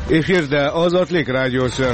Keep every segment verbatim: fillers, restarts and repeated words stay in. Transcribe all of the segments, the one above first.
Efirda Ozodlik radiosi.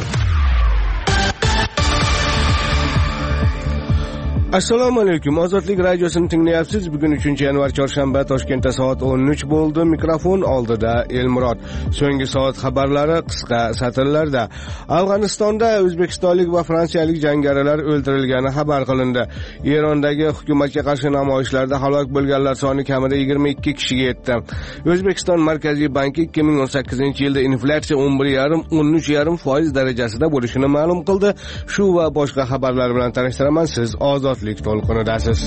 Assalomu alaykum. Ozodlik radiosini tinglayapsiz. Bugun uchinchi yanvar chorshanba, Toshkentda soat o'n uch bo'ldi. Mikrofon oldida Elmurod. So'nggi soat xabarlari qisqa satrlarda. Afg'onistonda o'zbekistonlik va fransiyalik jangarilar o'ldirilgani xabar qilindi. Erondagi hukumatga qarshi namoyishlarda halok bo'lganlar soni kamida yigirma ikki kishiga yetdi. O'zbekiston Markaziy banki ikki ming o'n sakkizinchi yilda inflyatsiya o'n bir yarim - o'n uch yarim foiz darajasida bo'lishini ma'lum qildi. Shu va boshqa xabarlar bilan tanishtiraman. Siz ozod to'lqinidasiz.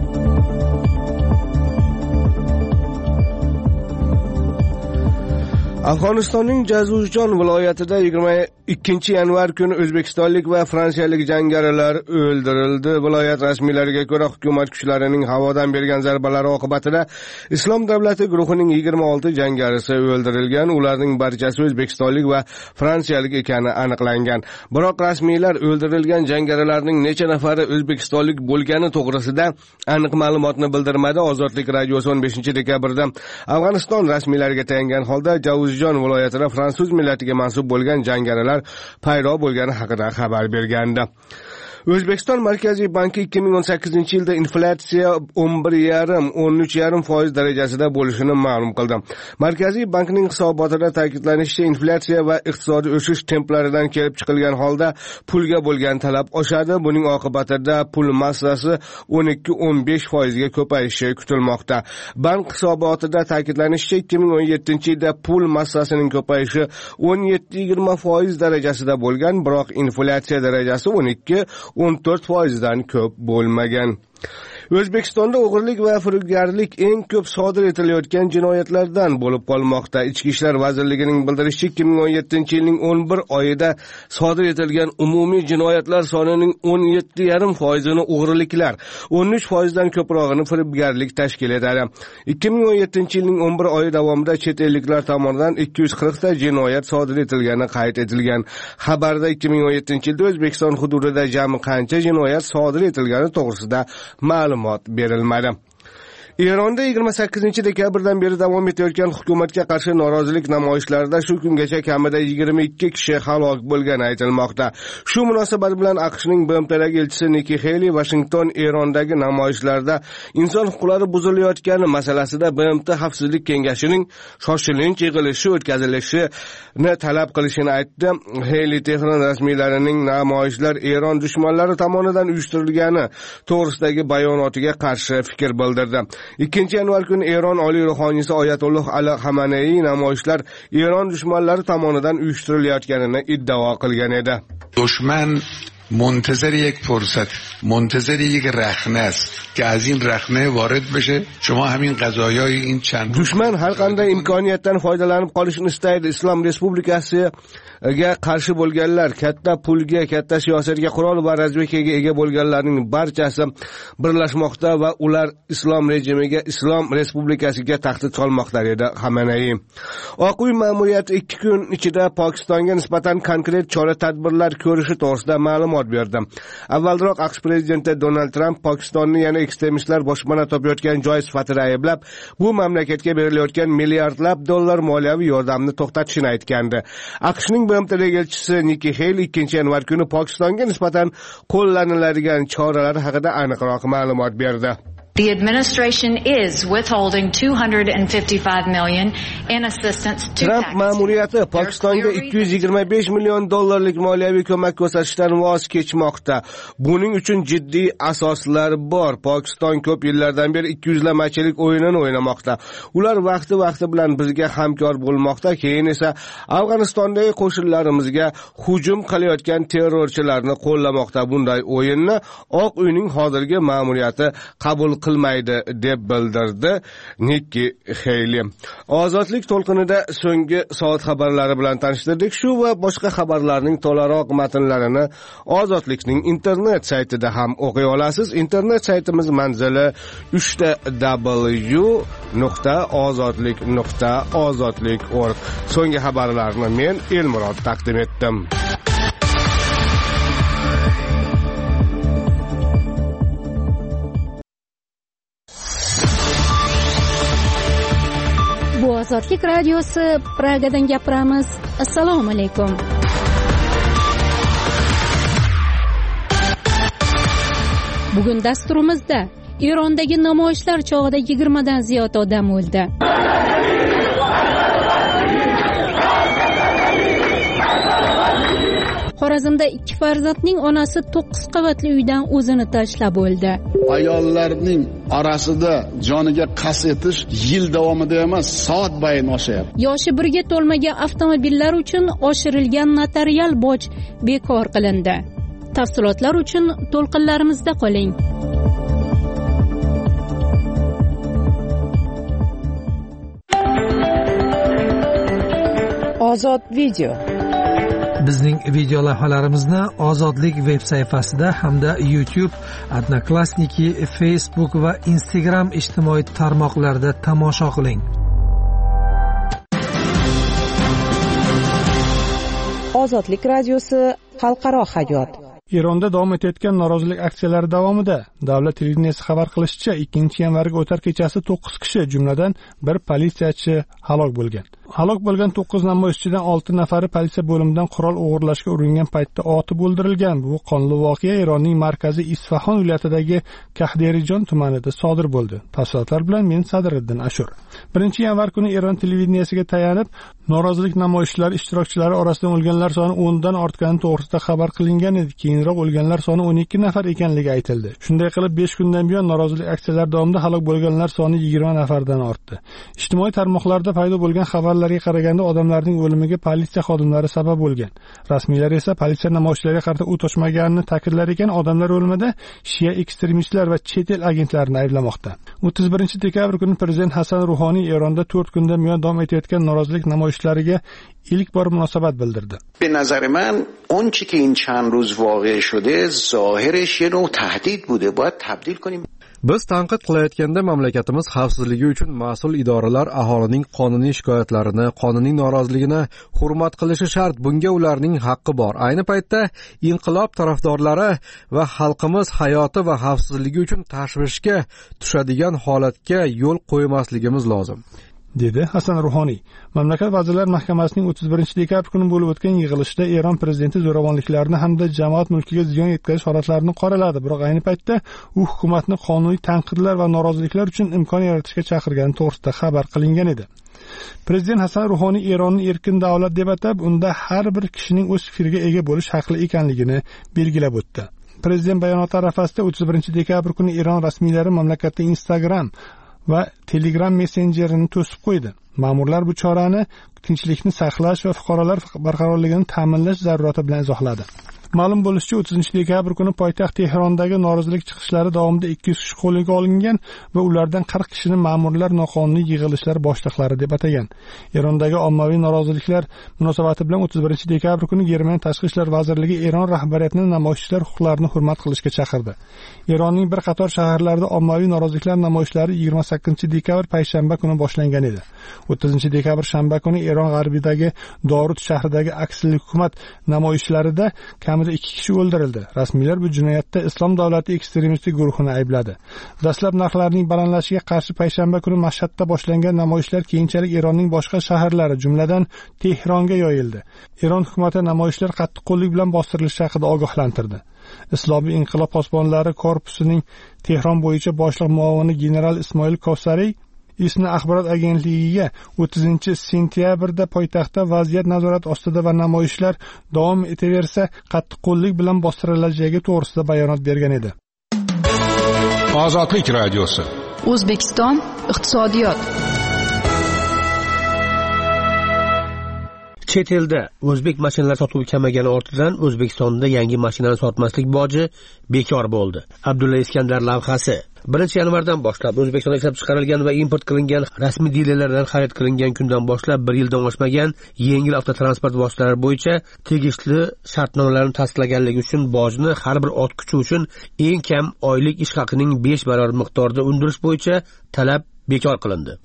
Afg'onistonning Jazuzjon viloyatida yigirma ikkinchi yanvar kuni o'zbekistonlik va fransiyalik jangarilar o'ldirildi. Viloyat rasmiylariga ko'ra, hukumat kuchlarining havodan bergan zarbalari oqibatida Islom davlati guruhining yigirma olti jangarisi o'ldirilgan. Ularning barchasi o'zbekistonlik va fransiyalik ekani aniqlangan. Biroq rasmiylar o'ldirilgan jangarilarning necha nafari o'zbekistonlik bo'lgani to'g'risida aniq ma'lumotni bildirmadi. Ozodlik radiosi o'n beshinchi dekabrda Afg'oniston rasmiylariga tayangan holda Jazuzjon viloyatida fransuz millatiga mansub bo'lgan jangarilar paydo bo'lgani haqida xabar bergandi. O'zbekiston Markaziy banki ikki ming o'n sakkizinchi yilda inflyatsiya o'n bir yarim - o'n uch yarim foiz darajasida bo'lishini ma'lum qildi. Markaziy bankning hisobotida ta'kidlanishicha, inflyatsiya va iqtisodiy o'sish templaridan kelib chiqilgan holda pulga bo'lgan talab oshadi. Buning oqibatida pul massasi o'n ikki - o'n besh foizga ko'payishi kutilmoqda. Bank hisobotida ta'kidlanishicha, ikki ming o'n yettinchi yilda pul massasining ko'payishi o'n yetti - yigirma foiz darajasida bo'lgan, biroq inflyatsiya darajasi o'n ikki - o'n to'rt foizdan ko'p bo'lmagan. O'zbekistonda o'g'irlik va firibgarlik eng ko'p sodir etilayotgan jinoyatlardan bo'lib qolmoqda. Ichki ishlar vazirligining bildirishicha, ikki ming o'n yettinchi yilning o'n bir oyida sodir etilgan umumiy jinoyatlar sonining o'n yetti yarim foizini o'g'irliklar, o'n uch foizdan ko'prog'ini firibgarlik tashkil etadi. ikki ming o'n yettinchi yilning o'n bir oyi davomida chet elliklar tomonidan ikki yuz qirq ta jinoyat sodir etilgani qayd etilgan. Xabarda ikki ming o'n yettinchi yilda O'zbekiston hududida jami qancha jinoyat sodir etilgani to'g'risida ma'lumot berilmadi. Eronda yigirma sakkizinchi dekabrdan beri davom etayotgan hukumatga qarshi norozilik namoyishlarida shu kungacha kamida yigirma ikki kishi halok bo'lgani aytilmoqda. Shu munosabat bilan AQShning B M Tdagi elchisi Nikki Haley Washington Erondagi namoyishlarda inson huquqlari buzilayotgani masalasida B M T Xavfsizlik kengashining shoshilinch yig'ilishi o'tkazilishini talab qilishini aytdi. Haley Tehron rasmiylarining namoyishlar Eron dushmanlari tomonidan uyushtirilgani to'g'risidagi bayonotiga qarshi fikr bildirdi. ikkinchi yanvar kuni Eron oliy ruhoniysi Oyatulloh Ali Xamenei namoyishlar Eron dushmanlari tomonidan uyushtirilayotganini iddao qilgan edi. Dushman منتظر یک فرصت، منتظر یک رخنه است که از این رخنه وارد بشه. شما همین قضایای این چند dushman har qanday imkoniyatdan foydalanib qolishni istaydi. Islom Respublikasiga qarshi bo'lganlar, katta pulga, katta siyosatga, qurol va razvedkaga ega bo'lganlarning barchasi birlashmoqda va ular islom rejimiga, Islom Respublikasiga tahdid solmoqda dedi Xamenei. Oq uy ma'muriyati ikki kun ichida Pokistonga nisbatan konkret chora-tadbirlar ko'rishi to'g'risida ma'lumot berdi. Avvalroq AQSh prezidenti Donald Trump Pokistonni yana ekstremistlar boshpana topayotgan joy sifatida ayblab, bu mamlakatga berilayotgan milliardlab dollar moliyaviy yordamni to'xtatishini aytgandi. AQShning B M Tdagi elchisi Nikki Haley ikkinchi yanvar kuni Pokistonga nisbatan qo'llaniladigan choralar haqida aniqroq ma'lumot berdi. The administration is withholding two hundred fifty-five million in assistance to Trump ma'muriyati Pokistonga ikki yuz yigirma besh million dollarlik moliyaviy ko'mak ko'rsatishdan voz kechmoqda. Buning uchun jiddiy asoslar bor. Pokiston ko'p yillardan beri ikki yuzlamachilik o'yinini o'ynamoqda. Ular vaqti-vaqti bilan bizga hamkor bo'lmoqda, keyin esa Afg'onistondagi qo'shinlarimizga hujum qilayotgan terrorchilarni qo'llamoqda. Bunday o'yinni Oq uyning hozirgi ma'muriyati qabul qilmaydi deb bildirdi Nikki Haley. Ozodlik to'lqinida so'nggi soat xabarlari bilan tanishtirdik. Shu va boshqa xabarlarning to'laroq matnlarini Ozodlikning internet saytida ham o'qiy olasiz. Internet saytimiz manzili uch ta w nuqta ozodlik nuqta ozodlik nuqta org. So'nggi xabarlarni men Elmurod taqdim etdim. Ozodlik radiosi Pragadan gapiramiz. Assalomu alaykum. Bugun dasturimizda Erondagi namoyishlar chog'ida yigirma dan ziyod odam o'ldi. Xorazmda ikki farzandning onasi to'qqiz qavatli uydan o'zini tashlab o'ldi. Ayollarning orasida joniga qasd etish yil davomida emas, soat bayin oshayapti. Yoshi birga to'lmagan avtomobillar uchun oshirilgan notarial boj bekor qilindi. Tafsilotlar uchun to'lqinlarimizda qoling. Ozod video. Bizning video lavhalarimizni Ozodlik veb sayfasida hamda YouTube, Odnoklassniki, Facebook va Instagram ijtimoiy tarmoqlarida tomosha qiling. Ozodlik radiosi xalqaro hayot. Eronda davom etayotgan norozilik aksiyalari davomida davlat televideniyasi xabar qilishicha, ikkinchi yanvarga o'tar kechasi to'qqiz kishi, jumladan bir politsiyachi halok bo'lgan. Halok bo'lgan to'qqiz namoyishchidan olti nafari politsiya bo'limidan qurol o'g'irlashga uringan paytda otib o'ldirilgan. Bu qonli voqea Eronning markaziy Isfahon viloyatidagi Kahderijon tumanida sodir bo'ldi. Tafsilotlar bilan men Sadriddin Ashur. birinchi yanvar kuni Eron televideniyasiga tayanib, norozilik namoyishlari ishtirokchilari orasidan o'lganlar soni o'n dan ortgani to'g'risida xabar qilingan edi. Keyinroq o'lganlar soni o'n ikki nafar ekanligi aytildi. Shunday qilib besh kundan buyon norozilik aksiyalari davomida halok bo'lganlar soni yigirma nafardan ortdi. Ijtimoiy tarmoqlarda paydo bo'lgan xabarlarga qaraganda odamlarning o'limiga politsiya xodimlari sabab bo'lgan. Rasmiylar esa politsiya namoyishlarga qarata o't ochmaganini ta'kidlar ekan, odamlar o'limida shia ekstremistlar va chet el agentlarini ayblamoqda. o'ttiz birinchi dekabr kuni prezident Hasan Ruhoniy Eronda to'rt kundan buyon davom etayotgan norozilik namoyishlariga ilk bor munosabat bildirdi. به نظر من اون چی که این چند روز واقع شده ظاهرش یه نوع تهدید بوده، باید تبدیل کنیم. Biz tanqid qilayotganda mamlakatimiz xavfsizligi uchun mas'ul idoralar aholining qonuniy shikoyatlarini, qonuniy noroziligini hurmat qilishi shart. Bunga ularning haqqi bor. Ayni paytda inqilob tarafdorlari va xalqimiz hayoti va xavfsizligi uchun tashvishga tushadigan holatga yo'l qo'ymasligimiz lozim, dedi Hasan Ruhoniy. Mamlakat vazirlar mahkamasining o'ttiz birinchi dekabr kuni bo'lib o'tgan yig'ilishida Eron prezidenti zo'ravonliklarni hamda jamoat mulkiga ziyon yetkazish holatlarini qoraladi. Biroq ayni paytda u hukumatni qonuniy tanqidlar va noroziliklar uchun imkon yaratishga chaqirgani to'g'risida xabar qilingan edi. Prezident Hasan Ruhoniy Eronni erkin davlat deb atab, unda har bir kishining o'z fikriga ega bo'lish haqli ekanligini belgilab o'tdi. Prezident bayonoti arafasida o'ttiz birinchi dekabr kuni Eron rasmiylari mamlakatda Instagram va Telegram messenjerini to'sib qo'ydi. Ma'murlar bu chorani tinchlikni saqlash va fuqarolar barqarorligini ta'minlash zarurati bilan izohladi. Ma'lum bo'lishicha, o'ttizinchi dekabr kuni poytaxt Tehrondagi norozilik chiqishlari davomida ikki yuz kishi qo'lga olingan va ulardan qirq kishini ma'murlar noqonuniy yig'ilishlar boshliqlari deb atagan. Erondagi ommaviy noroziliklar munosabati bilan o'ttiz birinchi dekabr kuni Germaniya Tashqi ishlar vazirligi Eron rahbariyatini namoyishchilar huquqlarini hurmat qilishga chaqirdi. Eronning bir qator shaharlarida ommaviy noroziliklar namoyishlari yigirma sakkizinchi dekabr payshanba kuni boshlangan edi. o'ttizinchi dekabr shanba kuni Eron g'arbidagi Dorut shahridagi aksiyali hukumat namoyishlarida kamida ikki kishi o'ldirildi. Rasmiylar bu jinoyatda Islom davlati ekstremistik guruhini aybladi. Dastlab narxlarning balandlashiga qarshi payshanba kuni Mashhadda boshlangan namoyishlar keyinchalik Eronning boshqa shaharlari, jumladan Tehronga yoyildi. Eron hukumati namoyishlar qattiqqo'llik bilan bostirilishi haqida ogohlantirdi. Islomiy inqilob posbonlari korpusining Tehron bo'yicha boshliq muavini general Ismoil Kavsariy Isna axborot agentligiga o'ttizinchi sentyabrda poytaxtda vaziyat nazorat ostida va namoyishlar davom etaversa qattiqqo'llik bilan bostirilajagiga to'g'risida bayonot bergan edi. Ozodlik radiosi. O'zbekiston iqtisodiyot. Chet elda o'zbek mashinalari sotuvi kamagani ortidan O'zbekistonda yangi mashinani sotmaslik boji bekor bo'ldi. Abdulla Iskandar lavhasi. birinchi yanvardan boshlab O'zbekistonda ishlab chiqarilgan va import qilingan rasmiy dilerlardan xarid qilingan kundan boshlab bir yildan oshmagan yengil avtotransport vositalari bo'yicha tegishli shartnomalarni tasdiqlaganligi uchun bojni har bir ortquchi uchun eng kam oylik ish haqining besh barobar miqdorida undirish bo'yicha talab bekor qilindi.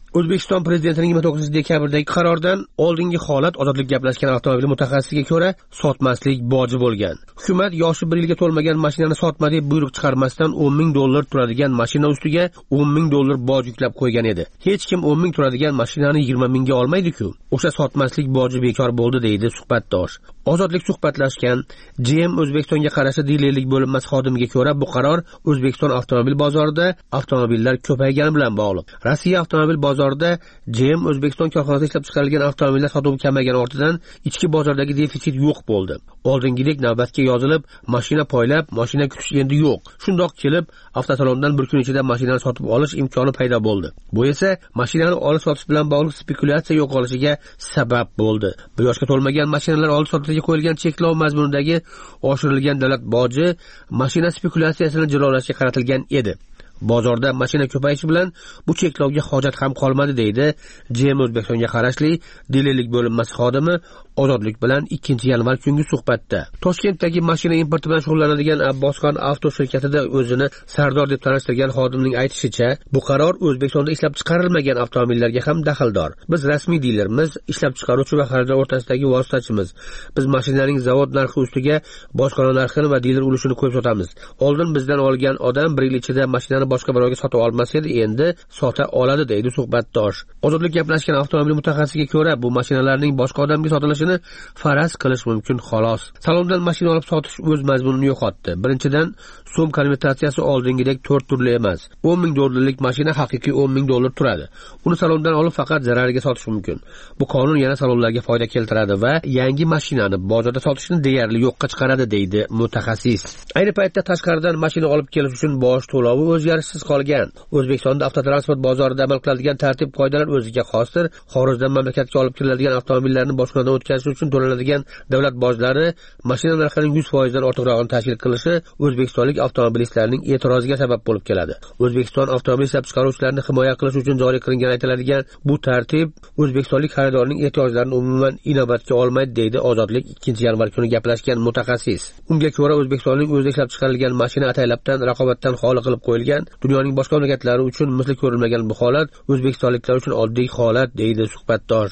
O'zbekiston prezidentining yigirma to'qqizinchi dekabrdagi qarordan oldingi holat ozodlik gaplashgan avtomobil mutaxassisiga ko'ra sotmaslik boji bo'lgan. Hukumat yoshi bir yilga to'lmagan mashinani sotma deb buyruq chiqarmasdan o'n ming dollar turadigan mashina ustiga o'n ming dollar boj yuklab qo'ygan edi. Hech kim o'n ming turadigan mashinani yigirma mingga olmaydi-ku. O'sha sotmaslik boji bekor bo'ldi deydi suhbatdosh. Ozodlik suhbatlashgan G M O'zbekistonga qarashli dilerlik bo'linmasi xodimiga ko'ra bu qaror O'zbekiston avtomobil bozorida avtomobillar ko'paygani bilan bog'liq. Rossiya avtomobil bozorida G M O'zbekiston korxonasida ishlab chiqarilgan avtomobillar sotuvi kamaygani ortidan ichki bozordagi defitsit yo'q bo'ldi. Oldingidek navbatga yozilib, mashina poylab, mashina kutish endi yo'q. Shundoq kelib, avtosalondan bir kun ichida mashinani sotib olish imkoni paydo bo'ldi. Bu esa mashinani olish sotish bilan bog'liq spekulyatsiya yo'qolishiga sabab bo'ldi. Bir yoshga to'lmagan mashinalar olish sotishiga qo'yilgan cheklov mazmunidagi oshirilgan davlat boji mashina spekulyatsiyasini jilolashga qaratilgan edi. Bozorda mashina ko'payishi bilan bu cheklovga hojat ham qolmadi deydi G M O'zbekistonga qarashli dilerlik bo'linmasi xodimi Ozodlik bilan ikkinchi yanvar kungi suhbatda. Toshkentdagi mashina importi bilan shug'ullanadigan Abbosxon avto shirkatida o'zini sardor deb tanishtirgan xodimning aytishicha, bu qaror O'zbekistonda ishlab chiqarilmagan avtomobillarga ham daxldor. Biz rasmiy dilermiz, ishlab chiqaruvchi va xaridor o'rtasidagi vositachimiz. Biz mashinaning zavod narxi ustiga bojxona narxini va diler ulushini qo'yib sotamiz. Oldin bizdan olgan odam bir yil ichida mashinani boshqa birovga sotib olmas edi, endi sota oladi deydi suhbatdosh. Ozodlik gaplashgan avtomobil mutaxassisiga ko'ra, bu mashinalarning boshqa odamga sotilishini faraz qilish mumkin xolos. Salondan mashina olib sotish o'z mazmunini yo'qotdi. Birinchidan, so'm konvertatsiyasi oldingidek to'rt turli emas. o'n ming dollarlik mashina haqiqiy o'n ming dollar turadi. Uni salondan olib faqat zararga sotish mumkin. Bu qonun yana salonlarga foyda keltiradi va yangi mashinani bozorda sotishni deyarli yo'qqa chiqaradi deydi mutaxassis. Ayni paytda tashqaridan mashina olib kelish uchun boj to'lovi o'zgarishsiz qolgan. O'zbekistonda avtotransport bozorida amal qiladigan tartib-qoidalar o'ziga xosdir. Xorijdan mamlakatga olib kiriladigan avtomobillarni boshqalardan o'tkazish uchun to'lanadigan davlat bojlari mashina narxining yuz foiz dan ortiqrog'ini tashkil qilishi o'zbekistonlik avtomobilistlarning e'tiroziga sabab bo'lib keladi. O'zbekiston avtomobil ishlab chiqaruvchilarini himoya qilish uchun joriy qilingan aytiladigan bu tartib o'zbekistonlik xaridorning ehtiyojlarini umuman inobatga olmaydi deydi Ozodlik ikkinchi yanvar kuni gaplashgan mutaxassis. Unga ko'ra O'zbekistonning o'zida ishlab chiqarilgan mashina ataylabdan raqobatdan xoli qilib qo'yilgan. Dunyoning boshqa mamlakatlari uchun misli ko'rilmagan bu holat o'zbekistonliklar uchun oddiy holat deydi suhbatdosh.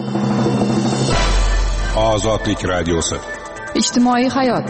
Ozodlik radiosi. Ijtimoiy hayot.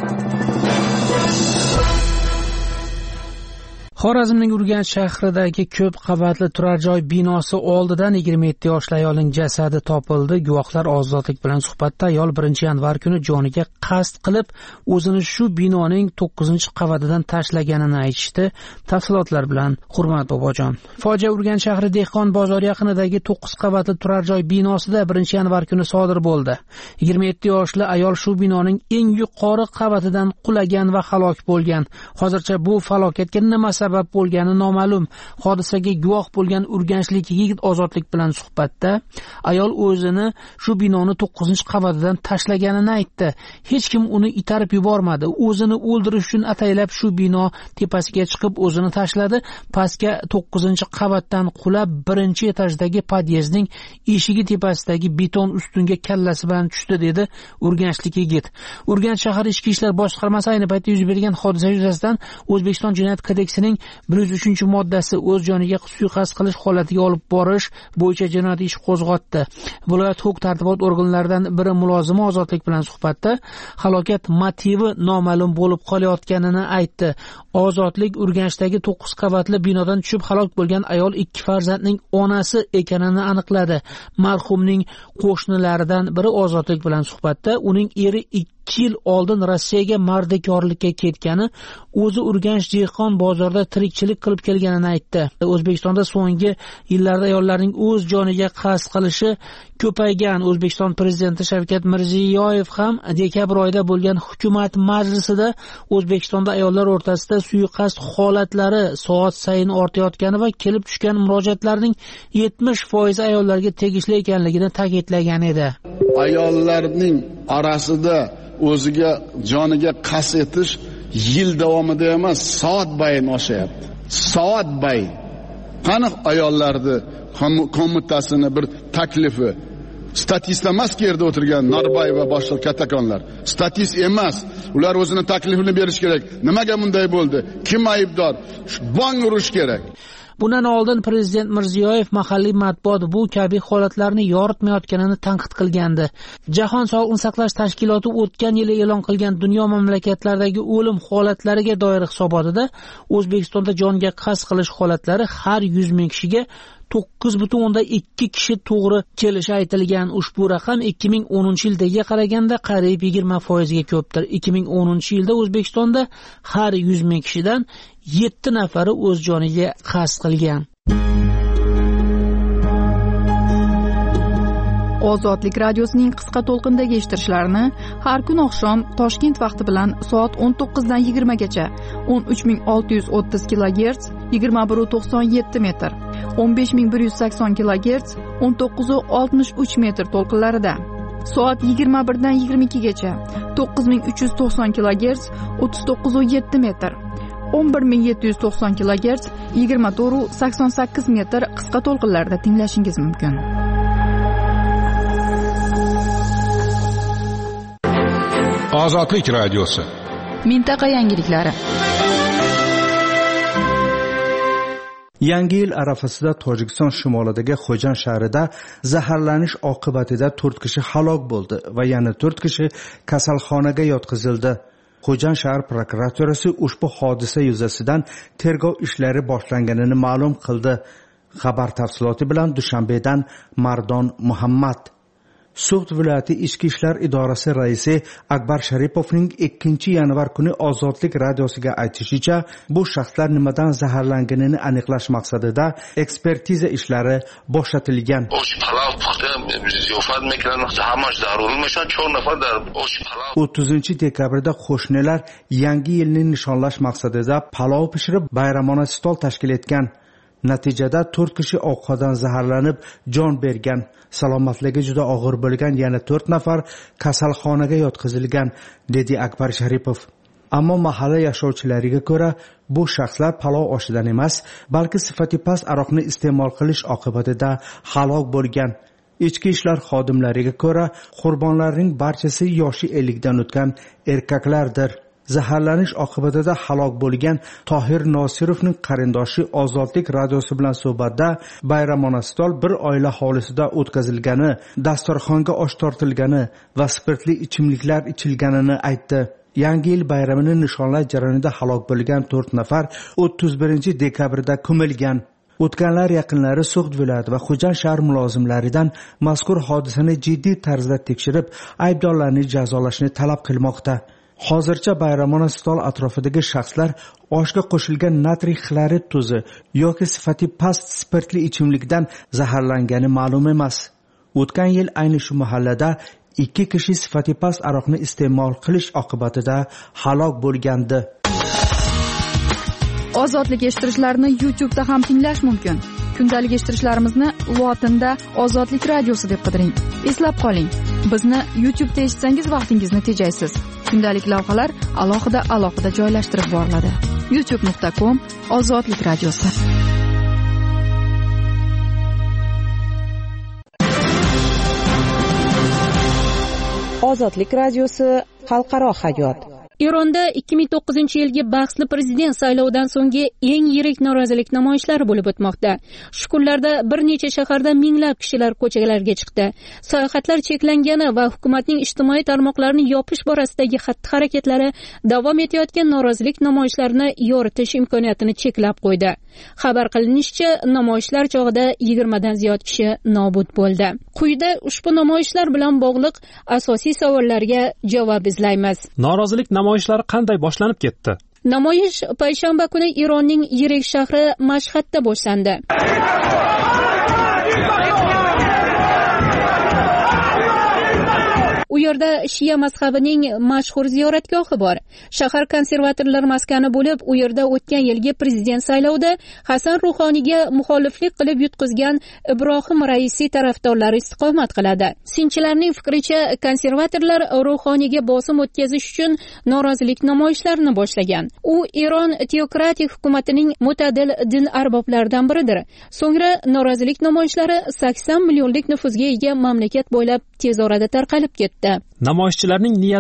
Xorazmning Urganch shahridagi ko'p qavatli turar joy binosi oldidan yigirma yetti yoshli ayolning jasadi topildi. Guvohlar Ozodlik bilan suhbatda ayol birinchi yanvar kuni joniga qasd qilib, o'zini shu binoning to'qqizinchi qavatidan tashlaganini aytishdi. Tafsilotlar bilan Hurmat Bobojon. Fojia Urganch shahri Dehqon bozori yaqinidagi to'qqiz qavatli turar joy binosida birinchi yanvar kuni sodir bo'ldi. yigirma yetti yoshli ayol shu binoning eng yuqori qavatidan qulagan va halok bo'lgan. Hozircha bu falokatga nima sabab bo'lgani noma'lum. Hodisaga guvoh bo'lgan urganchlik yigit Ozodlik bilan suhbatda ayol o'zini shu binoni to'qqizinchi qavatidan tashlaganini aytdi. Hech kim uni itarib yubormadi. O'zini o'ldirish uchun ataylab shu bino tepasiga chiqib o'zini tashladi. Pastga to'qqizinchi qavatdan qulab birinchi etajdagi podyezdning eshigi tepasidagi beton ustunga kallasi bilan tushdi dedi urganchlik yigit. Urganch shahar ichki ishlar boshqarmasi ayni paytda yuz bergan hodisa yuzasidan O'zbekiston Jinoyat kodeksining bir yuz uchinchi moddasi o'z joniga suiqasd qilish holatiga olib borish bo'yicha jinoyat ishi qo'zg'atdi. Viloyat huquq-tartibot organlaridan biri mulozimi Ozodlik bilan suhbatda halokat motivi noma'lum bo'lib qolayotganini aytdi. Ozodlik Urganchdagi to'qqiz qavatli binodan tushib halok bo'lgan ayol ikki farzandning onasi ekanini aniqladi. Marhumning qo'shnilaridan biri Ozodlik bilan suhbatda uning eri ikki yil oldin Rossiyaga mardikorlikka ketgani, o'zi Urganch Dehqon bozorida tirikchilik qilib kelganini aytdi. O'zbekistonda so'nggi yillarda ayollarning o'z joniga qasd qilishi ko'paygan. O'zbekiston prezidenti Shavkat Mirziyoyev ham dekabr oyida bo'lgan hukumat majlisida O'zbekistonda ayollar o'rtasida suiqasd holatlari soat sayin ortayotgani va kelib tushgan murojaatlarning yetmish foiz ayollarga tegishli ekanligini ta'kidlagan edi. Ayollarning orasida o'ziga joniga qasd etish yil davomida emas, soat bayin oshyapti. Soat bayin. Qani ayollarni qo'mitasini bir taklifi statist emas ki yerda o'tirgan Norbay va boshqa katakonlar. Statist emas. Ular o'zini taklifini berish kerak. Nimaga bunday bo'ldi? Kim aybdor? Bong urish kerak. Bundan oldin prezident Mirziyoyev mahalliy matbuot bu kabi holatlarni yoritmayotganini tanqid qilgandi. Jahon sog'liqni saqlash tashkiloti o'tgan yili e'lon qilgan dunyo mamlakatlaridagi o'lim holatlariga doir hisobotida O'zbekistonda jonga qasd qilish holatlari har yuz ming kishiga to'qqiz butun o'ndan ikki kishi to'g'ri kelishi aytilgan. Ushbu raqam ikki ming o'ninchi yildagiga qaraganda qariyb yigirma foizga ko'pdir. ikki ming o'ninchi yilda O'zbekistonda har yuz ming kishidan yetti nafari o'z joniga qasd qilgan. Ozodlik radiosining qisqa to'lqindagi eshittirishlarini har kun oqshom Toshkent vaqti bilan soat o'n to'qqizdan yigirmagacha o'n uch ming olti yuz o'ttiz kilogerts yigirma bir nuqta to'qson yetti metr, o'n besh ming bir yuz sakson kilogerts o'n to'qqiz nuqta oltmish uch metr to'lqinlarida, soat yigirma birdan yigirma ikkigacha to'qqiz ming uch yuz to'qson kilogerts o'ttiz to'qqiz nuqta yetti metr, o'n bir ming yetti yuz to'qson kilogerts yigirma to'rt nuqta sakson sakkiz metr qisqa to'lqinlarda tinglashingiz mumkin. Ozodlik radiosi. Mintaqa yangiliklari. Yangi yil arafasida Tojikiston shimolidagi Xo'jan shahrida zaharlanish oqibatida to'rt kishi halok bo'ldi va yana to'rt kishi kasalxonaga yotqizildi. Xo'jan shahar prokuraturasi ushbu hodisa yuzasidan tergov ishlari boshlanganini ma'lum qildi. Xabar tafsiloti bilan Dushanbedan Mardon Muhammad. So'g'd viloyati ichki ishlar idorasi raisi Akbar Sharipovning ikkinchi yanvar kuni Ozodlik radiosiga aytishicha, bu shaxslar nimadan zaharlanganini aniqlash maqsadida ekspertiza ishlari boshlatilgan. o'ttizinchi dekabrda qo'shnilar yangi yilni nishonlash maqsadida palov pishirib bayramona stol tashkil etgan. Natijada to'rt kishi ovqatdan zaharlanib jon bergan. Salomatligi juda og'ir bo'lgan yana to'rt nafar kasalxonaga yotqizilgan, dedi Akbar Sharipov. Ammo mahalla yashovchilariga ko'ra, bu shaxslar palov oshidan emas, balki sifati past aroqni iste'mol qilish oqibatida halok bo'lgan. Ichki ishlar xodimlariga ko'ra, qurbonlarning barchasi yoshi ellikdan o'tgan erkaklardir. Zaharlanish oqibatida halok bo'lgan Tohir Nosirovning qarindoshi Ozodlik radiosi bilan suhbatda bayramona stol bir oila hovlisida o'tkazilgani, dasturxonga osh tortilgani va spirtli ichimliklar ichilganini aytdi. Yangi yil bayramini nishonlash jarayonida halok bo'lgan to'rt nafar o'ttiz birinchi dekabrda ko'milgan. O'tganlar yaqinlari So'g'd viloyati va Xo'jan shahar mulozimlaridan mazkur hodisani jiddiy tarzda tekshirib, aybdorlarni jazolashni talab qilmoqda. Hozircha bayramona stol atrofidagi shaxslar oshga qo'shilgan natriy xlorid tuzi yoki sifati past spirtli ichimlikdan zaharlangani ma'lum emas. O'tgan yil ayni shu mahallada ikki kishi sifati past aroqni iste'mol qilish oqibatida halok bo'lgandi. Ozodlik eshittirishlarini YouTube da ham tinglash mumkin. Kundalik eshittirishlarimizni lotinda Ozodlik radiosi deb qidiring. Eslab qoling, bizni YouTube da eshitsangiz vaqtingizni tejaysiz. Kundalik lavhalar alohida alohida joylashtirib boriladi. youtube nuqta com Ozodlik radiosi. Ozodlik radiosi xalqaro hayot. Eronda ikki ming to'qqizinchi yilgi bahsli prezident saylovidan so'nggi eng yirik norozilik namoyishlari bo'lib o'tmoqda. Shu kunlarda bir necha shaharda minglab kishilar ko'chalarga chiqdi. Sayohatlar cheklangani va hukumatning ijtimoiy tarmoqlarni yopish borasidagi xatti-harakatlari davom etayotgan norozilik namoyishlarini yoritish imkoniyatini cheklab qo'ydi. Xabar qilinishicha, namoyishlar chog'ida yigirmadan ziyod kishi nobud bo'ldi. Quyida ushbu namoyishlar bilan bog'liq asosiy savollarga javob izlaymiz. Norozilik namoyishlari qanday boshlanib ketdi? Namoyish payshanba kuni Eronning yirik shahri Mashhadda boshlandi. U yerda Shiya mazhabining mashhur ziyoratgohi bor. Shahar konservatorlar maskani bo'lib, u yerda o'tgan yilgi prezident saylovida Hasan Ruhoniyga muxoliflik qilib yutqizgan Ibrohim Raisi tarafdorlari istiqomat qiladi. Sinchilarning fikricha, konservatorlar Ruhoniyga bosim o'tkazish uchun norozilik namoyishlarini boshlagan. U Eron teokratik hukumatining mo'tadil din arboblaridan biridir. So'ngra norozilik namoyishlari sakson millionlik nufuzga ega mamlakat bo'ylab tez orada tarqalib ketdi. Namoyishchilarning niyati nima?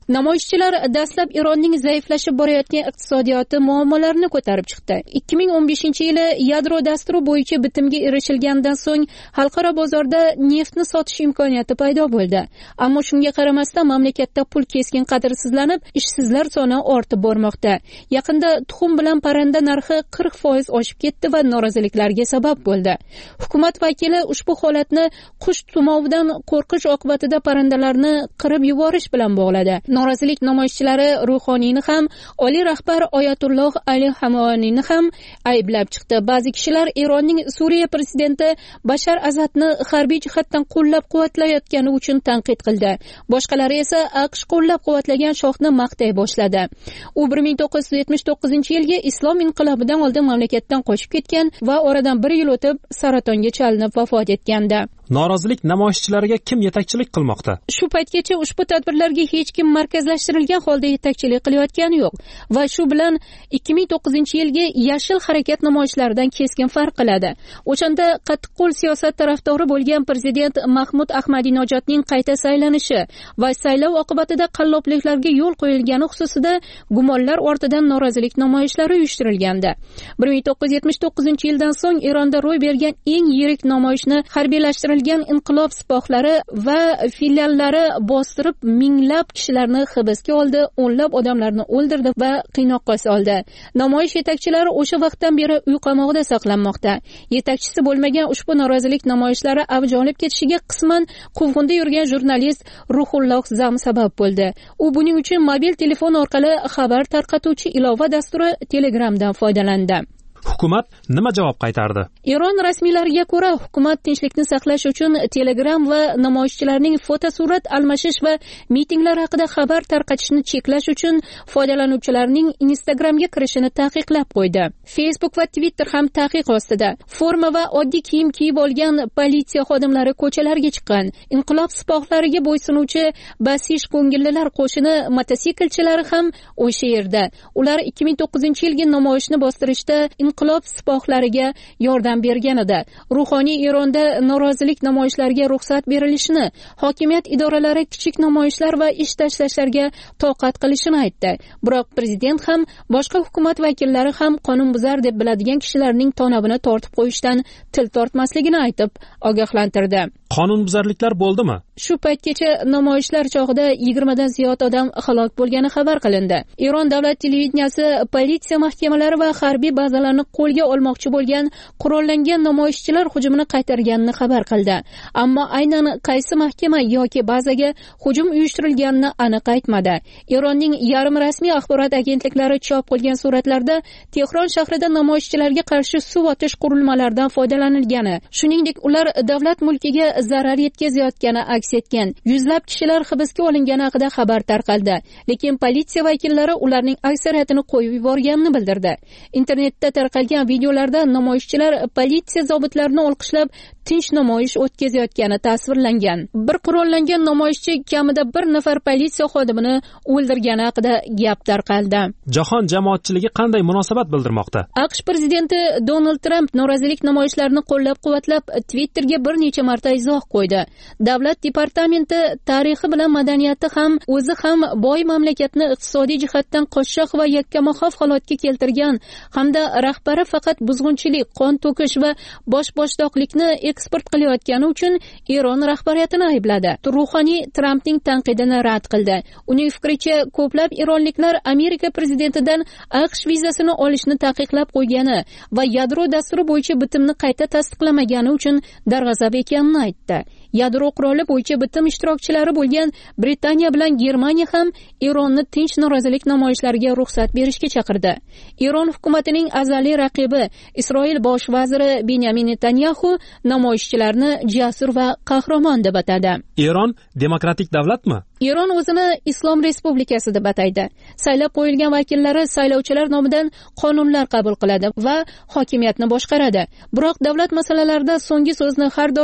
Namoyishchilar dastlab Eronning zaiflashib borayotgan iqtisodiyoti muammolarini ko'tarib chiqdi. ikki ming o'n beshinchi yili yadro dasturi bo'yicha bitimga erishilgandan so'ng xalqaro bozorda neftni sotish imkoniyati paydo bo'ldi. Ammo shunga qaramasdan mamlakatda pul keskin qadrsizlanib, ishsizlar soni ortib bormoqda. Yaqinda tuxum bilan parranda narxi qirq foiz oshib ketdi va noroziliklarga sabab bo'ldi. Hukumat vakili ushbu holatni qush tumovidan qo'rqish oqibatida parrandalarni qirib yuborish bilan bog'ladi. Norozilik namoyishchilari Ruhoniyni ham, oliy rahbar Oyatulloh Ali Hamoniyni ham ayblab chiqdi. Ba'zi kishilar Eronning Suriya prezidenti Bashar Asadni harbiy jihatdan qo'llab-quvvatlayotgani uchun tanqid qildi. Boshqalari esa AQSh qo'llab-quvvatlagan shohni maqtay boshladi. U bir ming to'qqiz yuz yetmish to'qqizinchi yilgi islom inqilobidan oldin mamlakatdan qochib ketgan va oradan bir yil o'tib saratonga chalinib vafot etgandi. Norozilik namoyishchilariga kim yetakchilik qilmoqda? Shu paytgacha ushbu tadbirlarga hech kim markazlashtirilgan holda yetakchilik qilayotgani yo'q va shu bilan ikki ming to'qqizinchi yilgi yashil harakat namoyishlaridan keskin farq qiladi. O'shanda qattiqqo'l siyosat tarafdori bo'lgan prezident Mahmud Ahmadinejodning qayta saylanishi va saylov oqibatida qallobliklarga yo'l qo'yilgani xususida gumonlar ortidan norozilik namoyishlari uyushtirilgandi. bir ming to'qqiz yuz yetmish to'qqizinchi yildan so'ng Eronda ro'y bergan eng yirik namoyishni harbiylashtirilgan inqilob sipohlari va filiallari bostirib minglab kishilarni hibsga oldi, o'nlab odamlarni o'ldirdi va qiynoqqa soldi. Namoyish yetakchilari o'sha vaqtdan beri uy qamoqida saqlanmoqda. Yetakchisi bo'lmagan ushbu norozilik namoyishlari avj olib ketishiga qisman quvg'inda yurgan jurnalist Ruhulloh Zam sabab bo'ldi. U buning uchun mobil telefon orqali xabar tarqatuvchi ilova dasturi Telegramdan foydalandi. Hukumat nima javob qaytardi? Eron rasmiylariga ko'ra, hukumat tinchlikni saqlash uchun Telegram va namoyishchilarning fotosurat almashish va mitinglar haqida xabar tarqatishni cheklash uchun foydalanuvchilarning Instagramga kirishini taqiqlab qo'ydi. Facebook va Twitter ham taqiq ostida. Forma va oddiy kiyim kiyib olgan politsiya xodimlari ko'chalarga chiqqan. Inqilob sipohlariga bo'ysunuvchi basish ko'ngillilar qo'shini mototsiklchilari ham o'sha yerda. Ular ikki ming to'qqizinchi yilgi namoyishni bostirishda inqilob sipohlariga yordam bergan edi. Ruhoniy Eronda norozilik namoyishlariga ruxsat berilishini, hokimiyat idoralari kichik namoyishlar va ish tashlashlarga toqat qilishini aytdi. Biroq prezident ham, boshqa hukumat vakillari ham qonunbuzar deb biladigan kishilarning tonabini tortib qo'yishdan til tortmasligini aytib ogohlantirdi. Qonunbuzarliklar bo'ldimi? Shu paytgacha namoyishlar chog'ida yigirma dan ziyod odam halok bo'lgani xabar qilindi. Eron davlat televideniyasi politsiya mahkamalari va harbiy bazalarni qo'lga olmoqchi bo'lgan qurollangan namoyishchilar hujumini qaytarganini xabar qildi. Ammo aynan qaysi mahkama yoki bazaga hujum uyushtirilganini aniq aytmadi. Eronning yarim rasmiy axborot agentliklari chop qilgan suratlarda Tehron shahrida namoyishchilarga qarshi suv otish qurilmalaridan foydalanilgani, shuningdek ular davlat mulkiga zarar yetkazayotgani aks etgan. Yuzlab kishilar hibsga olingani haqida xabar tarqaldi, lekin politsiya vakillari ularning aksariyatini qo'yib yuborganini bildirdi. Internetda tarqalgan videolarda namoyishchilar politsiya zobitlarini olqishlab tinch namoyish o'tkazayotgani tasvirlangan. Bir qurollangan namoyishchi kamida bir nafar politsiya xodimini o'ldirgani haqida gap tarqaldi. Jahon jamoatchiligi qanday munosabat bildirmoqda? AQSh prezidenti Donald Trump norozilik namoyishlarini qo'llab-quvvatlab Twitterga bir necha marta izoh qo'ydi. Davlat departamenti tarixi bilan madaniyati ham, o'zi ham boy mamlakatni iqtisodiy jihatdan qo'shshoq va yakkamoxof holatga keltirgan hamda rahbari faqat buzg'unchilik, qon to'kish va bosh-boshdoqlikni eksport qilayotgani uchun Eron rahbariyatini aybladi. Ruhoniy Trampning tanqidini rad qildi. Uning fikricha, ko'plab eronliklar Amerika prezidentidan AQSh vizasini olishni taqiqlab qo'ygani va yadro dasturi bo'yicha bitimni qayta tasdiqlamagani uchun darg'azab ekanini aytdi. Yadro quroli bo'yicha bitim ishtirokchilari bo'lgan Britaniya bilan Germaniya ham Eronni tinch norozilik namoyishlariga ruxsat berishga chaqirdi. Eron hukumatining azaliy raqibi Isroil bosh vaziri Benyamin Netanyahu namoyishchilarni jasur va qahramon deb atadi. Eron demokratik davlatmi? Eron o'zini Islom Respublikasi deb ataydi. Saylab qo'yilgan vakillari saylovchilar nomidan qonunlar qabul qiladi va hokimiyatni boshqaradi. Biroq davlat masalalarida so'nggi so'zni har doim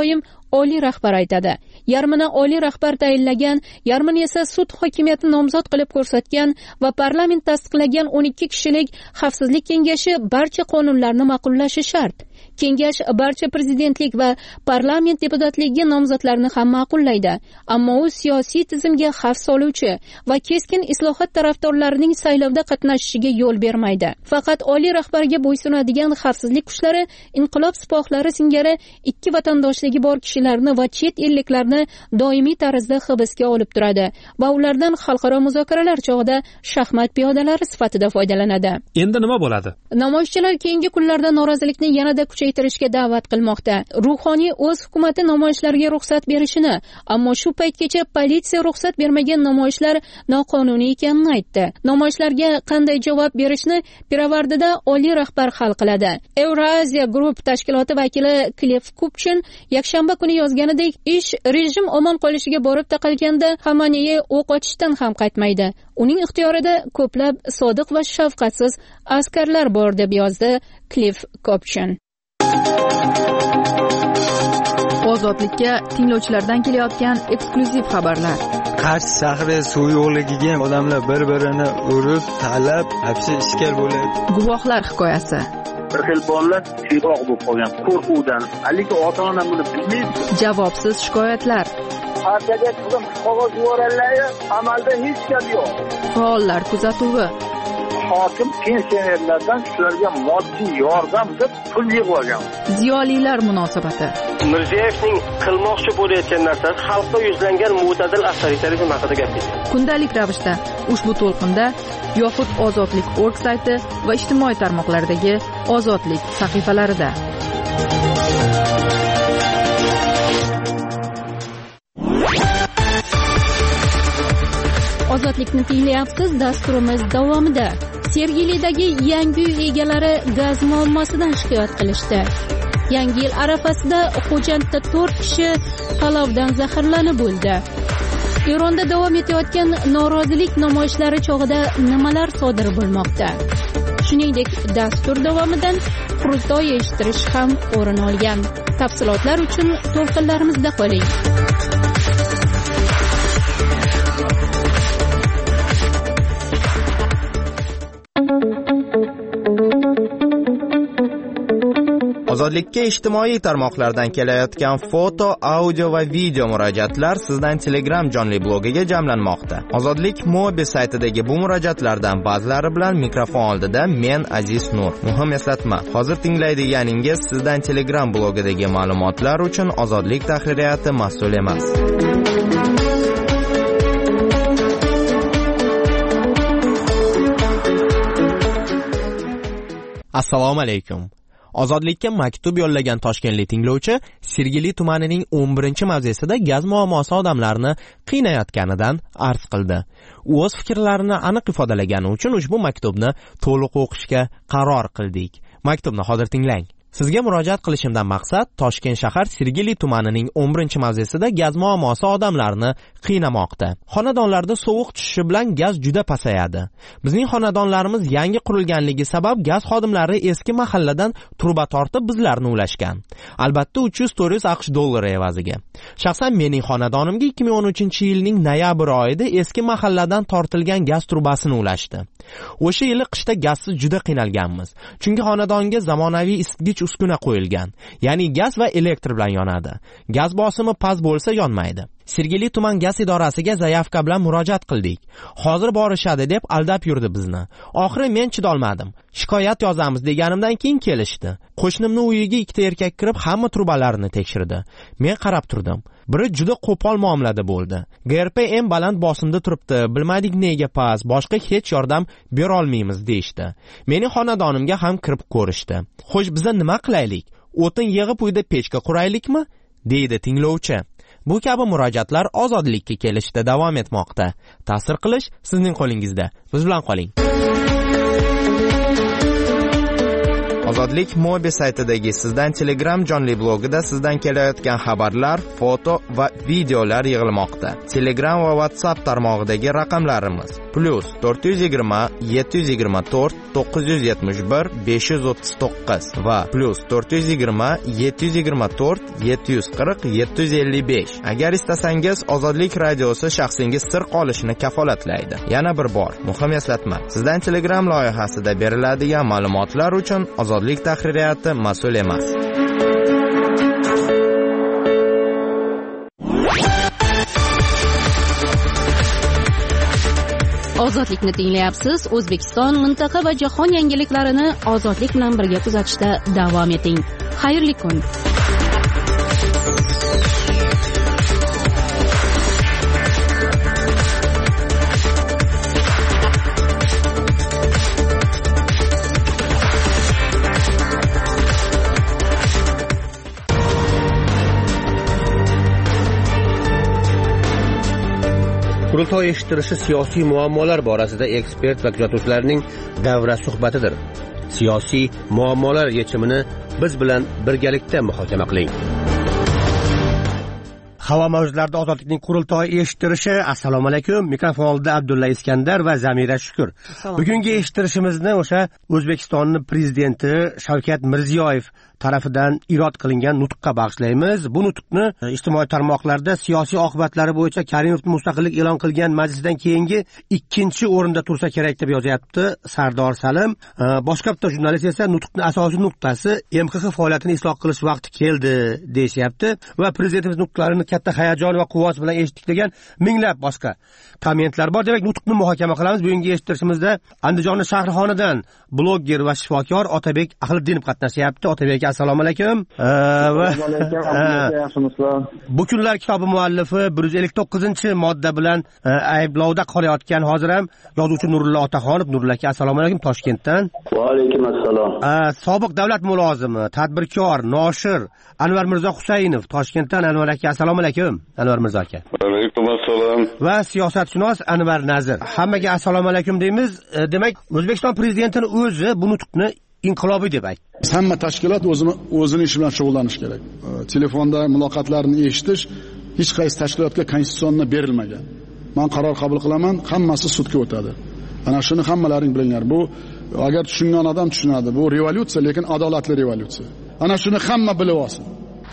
oliy rahbar aytadi. Yarmini oliy rahbar tayinlagan, yarmini esa sud hokimiyati nomzod qilib ko'rsatgan va parlament tasdiqlagan o'n ikki kishilik xavfsizlik kengashi barcha qonunlarni ma'qullashi shart. Kengash barcha prezidentlik va parlament deputatligiga nomzodlarni ham ma'qullaydi, ammo u siyosiy tizimga xavf soluvchi va keskin islohot tarafdorlarining saylovda qatnashishiga yo'l bermaydi. Faqat oliy rahbarga bo'ysunadigan xavfsizlik kuchlari inqilob sipohlari singari ikki vatandoshligi bor kishilarni va chet elliklarni doimiy tarzda hibsga olib turadi va ulardan xalqaro muzokaralar chog'ida shaxmat piyodalari sifatida foydalanadi. Endi nima bo'ladi? Namoyishchilar keyingi kunlarda norozilikni yanada kuchaytirishga da'vat qilmoqda. Ruhoniy o'z hukumati namoyishlarga ruxsat berishini, ammo shu paytgacha politsiya ruxsat bermagan namoyishlar noqonuniy ekanini aytdi. Namoyishlarga qanday javob berishni piravardida oliy rahbar hal qiladi. Euraziya Group tashkiloti vakili Cliff Kupchin yakshanba kuni yozganidek, ish rejim omon qolishiga borib taqalganda Xamaniy o'q ochishdan ham qaytmaydi. Uning ixtiyorida ko'plab sodiq va shafqatsiz askarlar bor deb yozdi Cliff Kupchin. Ozodlikka tinglovchilardan kelayotgan eksklyuziv xabarlar. Qarshi shahri suv yo'qligiga odamlar bir-birini urib, talab, hapsi ishkal bo'lyapti. Guvohlar hikoyasi. Bir xil bolalar tiyroq bo'lib qolgan qo'rquvdan, haligi ota-ona buni bilmaydi. Javobsiz shikoyatlar. Partiyaga turib qog'oz yuborganlar, amalda hech gap yo'q. Faollar kuzatuvi. Hokim pensionerlardan shularga moddiy yordam deb pul yig'ib olgan. Ziyolilar munosabati. Mirziyoyevning qilmoqchi bo'layotgan narsasi xalqqa yuzlangan mo'tadil avtoritarizm haqida gapirdi. Kundalik ravishda ushbu to'lqinda yoxud Ozodlik org sayti va ijtimoiy tarmoqlardagi Ozodlik sahifalarida. Ozodlikni tinglayapsiz, dasturimiz davomida. Sergelidagi yangi uy egalari gaz muammosidan shikoyat qilishdi. Yangi yil arafasida Xo'jandda to'rt kishi palovdan zaharlanib o'ldi. Eronda davom etayotgan norozilik namoyishlari chog'ida nimalar sodir bo'lmoqda? Shuningdek, dastur davomidan qurultoy eshittirish ham o'rin olgan. Tafsilotlar uchun to'lqinlarimizda qoling. Ozodlikka ijtimoiy tarmoqlardan kelayotgan foto, audio va video murojaatlar sizdan Telegram jonli blogiga jamlanmoqda. Ozodlik Mobi saytidagi bu murojaatlardan ba'zilari bilan mikrofon oldida men Aziz Nur. Muhim eslatma, hozir tinglaydiganingiz sizdan Telegram blogidagi ma'lumotlar uchun Ozodlik tahririyati mas'ul emas. Assalomu alaykum. Ozodlikka maktub yo'llagan toshkentlik tinglovchi Sergeli tumanining o'n birinchi mavzesida gaz muammosi odamlarni qiynayotganidan arz qildi. U o'z fikrlarini aniq ifodalagani uchun ushbu maktubni to'liq o'qishga qaror qildik. Maktubni hozir tinglang. Sizga murojaat qilishimdan maqsad Toshkent shahar Sergeli tumanining o'n birinchi mavzesida gaz muammosi odamlarni qiynamoqda. Xonadonlarda sovuq tushishi bilan gaz juda pasayadi. Bizning xonadonlarimiz yangi qurilganligi sabab gaz xodimlari eski mahalladan truba tortib bizlarni ulashgan. Albatta uch yuz to'rt yuz AQSh dollari evaziga. Shaxsan mening xonadonimga ikki ming o'n uchinchi yilning noyabr oyida eski mahalladan tortilgan gaz trubasini ulashdi. O'sha yili qishda gazsiz juda qiynalganmiz. Chunki xonadonga zamonaviy isitgich uskuna qo'yilgan. Ya'ni gaz va elektr bilan yonadi. Gaz bosimi past bo'lsa yonmaydi. Sergeli tuman gaz idorasiga zayavka bilan murojaat qildik. Hozir borishadi deb aldab yurdi bizni. Oxiri men chidolmadim. Shikoyat yozamiz deganimdan keyin kelishdi. Qo'shnimning uyiga ikkita erkak kirib hamma trubalarni tekshirdi. Men qarab turdim. Biri juda qo'pol muomalada bo'ldi. G R P eng baland bosimda turibdi. Bilmadik nega past, boshqa hech yordam bera olmaymiz deyshti. Mening xonadonimga ham kirib ko'rishdi. Xo'sh, biza nima qilaylik? O'tin yig'ib uyda pechka quraylikmi? deydi tinglovchi. Bu kabi murojaatlar ozodlikka kelishda davom etmoqda. Ta'sir qilish sizning qo'lingizda. Biz bilan qoling. Ozodlik mobi saytidagi Sizdan Telegram jonli blogida sizdan kelayotgan xabarlar, foto va videolar yig'ilmoqda. Telegram va WhatsApp tarmog'idagi raqamlarimiz plus to'rt yuz yigirma yetti yuz yigirma to'rt to'qqiz yuz yetmish bir besh yuz o'ttiz to'qqiz va plus to'rt yuz yigirma yetti yuz yigirma to'rt yetti yuz qirq yetti yuz ellik besh. Agar istasangiz Ozodlik radiosi shaxsingiz sir qolishini kafolatlaydi. Yana bir bor muhim eslatma. Sizdan Telegram loyihasida beriladigan ma'lumotlar uchun Ozodlik tahririyati mas'ul emas. Ozodlikni tinglayapsiz. O'zbekiston, mintaqa va jahon yangiliklarini ozodlik bilan birga kuzatishda davom eting. Xayrli kun. Qurultoy eshittirishi siyosiy muammolar borasida ekspert va kuzatuvchilarning davra suhbatidir. Siyosiy muammolar yechimini biz bilan birgalikda muhokama qiling. Havo mavjlarida ozodlikning qurultoyi eshittirishi. Assalomu alaykum. Mikrofon oldida Abdulla Iskandar va Zamira Shukur. Bugungi eshittirishimizni o'sha O'zbekistonning prezidenti Shavkat Mirziyoyev tarafidan irod qilingan nutqqa bag'ishlaymiz. Bu nutqni ijtimoiy tarmoqlarda siyosiy oqibatlari bo'yicha Karimov mustaqillik e'lon qilgan majlisdan keyingi ikkinchi o'rinda tursa kerak deb yozyapti Sardor Salim. Boshqa bitta jurnalist esa nutqning asosiy nuqtasi M X X faoliyatini isloh qilish vaqti keldi deyapti va prezidentimiz nutqlarini katta hayajon va quvonch bilan eshitdik degan minglab boshqa kommentlar bor. Demak, nutqni muhokama qilamiz. Bugungi eshittirishimizda Andijonning Shahrixonidan blogger va shifokor Otabek Ahliddinov qatnashyapti. Otabek, assalomu alaykum. Va bu kunlar kitobi muallifi bir yuz ellik to'qqizinchi modda bilan ayblovda qolayotgan hozir ham yozuvchi Nurullo Otaxonov. Nurullo aka, assalomu alaykum Toshkentdan. Va alaykum assalom. Sobiq davlat mulozimi, tadbirkor, noshir Anvar Mirzo Husaynov Toshkentdan. Anvar aka, assalomu alaykum. Anvar Mirzo aka. Va alaykum assalom. Va siyosatshunos Anvar Nazir. Hammaga assalomu alaykum deymiz. Demak, O'zbekiston prezidentining o'zi bu nutqni inqilobiy deb aytdi. Hamma tashkilot o'zini o'zini ishi bilan shug'ullanish kerak. Telefonda muloqotlarni eshitish hech qaysi tashkilotga konstitutsiyonda berilmagan. Men qaror qabul qilaman, hammasi sudga o'tadi. Ana shuni hammalaring bilinglar. Bu agar tushungan odam tushunadi. Bu revolyutsiya, lekin adolatli revolyutsiya. Ana shuni hamma bilib olsin.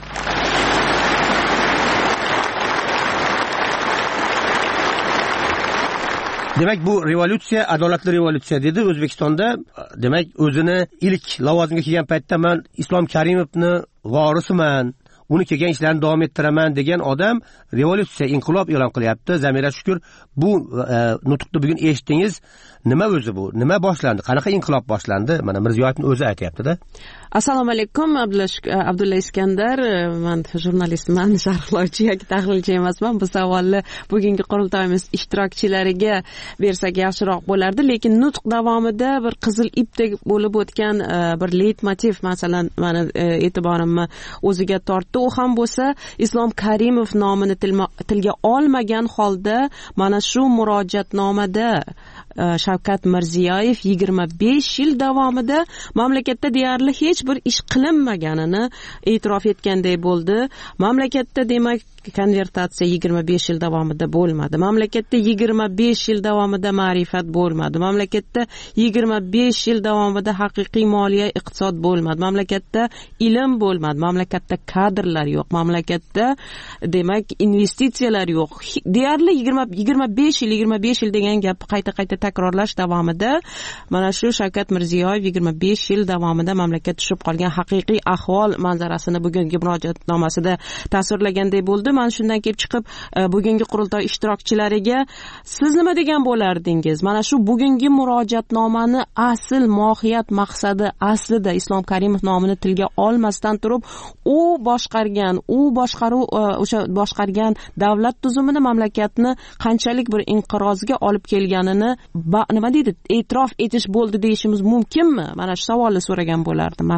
Demak, bu revolyutsiya adolatli revolyutsiya dedi O'zbekistonda. Demak, o'zini ilk lavozimga kelgan paytda men Islom Karimovni vorisiman, uni kelgan ishlarini davom ettiraman degan odam revolyutsiya, inqilob e'lon qilyapti. Zamira Shukur, bu e, nutqni bugun eshitdingiz. Nima o'zi bu? Nima boshlandi? Qanaqa inqilob boshlandi? Mana Mirziyoyevning o'zi aytayapti-da. Assalomu alaykum. Abdulla Iskandar, men jurnalistman, sharhlovchi yoki tahlilchi emasman. Bu savolni bugungi qurultoyimiz ishtirokchilariga bersak yaxshiroq bo'lardi, lekin nutq davomida bir qizil ipdek bo'lib o'tgan bir leytmotiv masalan meni e'tiborimni o'ziga tortdi. U ham bo'lsa Islom Karimov nomini tilga olmagan holda mana shu murojaatnomada Shavkat Mirziyoyev yigirma besh yil davomida mamlakatda deyarli hech bir ish qilinmaganini e'tirof etganday bo'ldi. Mamlakatda demak konvertatsiya yigirma besh yil davomida bo'lmadi. Mamlakatda yigirma besh yil davomida ma'rifat bo'lmadi. Mamlakatda yigirma besh yil davomida haqiqiy moliya iqtisod bo'lmadi. Mamlakatda ilm bo'lmadi. Mamlakatda kadrlar yo'q. Mamlakatda demak investitsiyalar yo'q. Deyarli yigirma besh yil yigirma besh yil degan gap qayta-qayta takrorlash davomida mana shu Shavkat Mirziyoyev yigirma besh yil davomida mamlakat tushib qolgan haqiqiy ahvol manzarasini bugungi murojaatnomasida tasvirlaganday bo'ldi. Men shundan kelib chiqib bugungi qurultoy ishtirokchilariga siz nima degan bo'lardingiz? Mana shu bugungi murojaatnomani asl mohiyat maqsadi aslida Islom Karimov nomini tilga olmasdan turib, u boshqargan, u boshqaruv o'sha boshqargan davlat tuzumini mamlakatni qanchalik bir inqirozga olib kelganini nima deydi? E'tirof etish bo'ldi deyishimiz mumkinmi? Mana shu savolni so'ragan bo'lardim. Marhamat.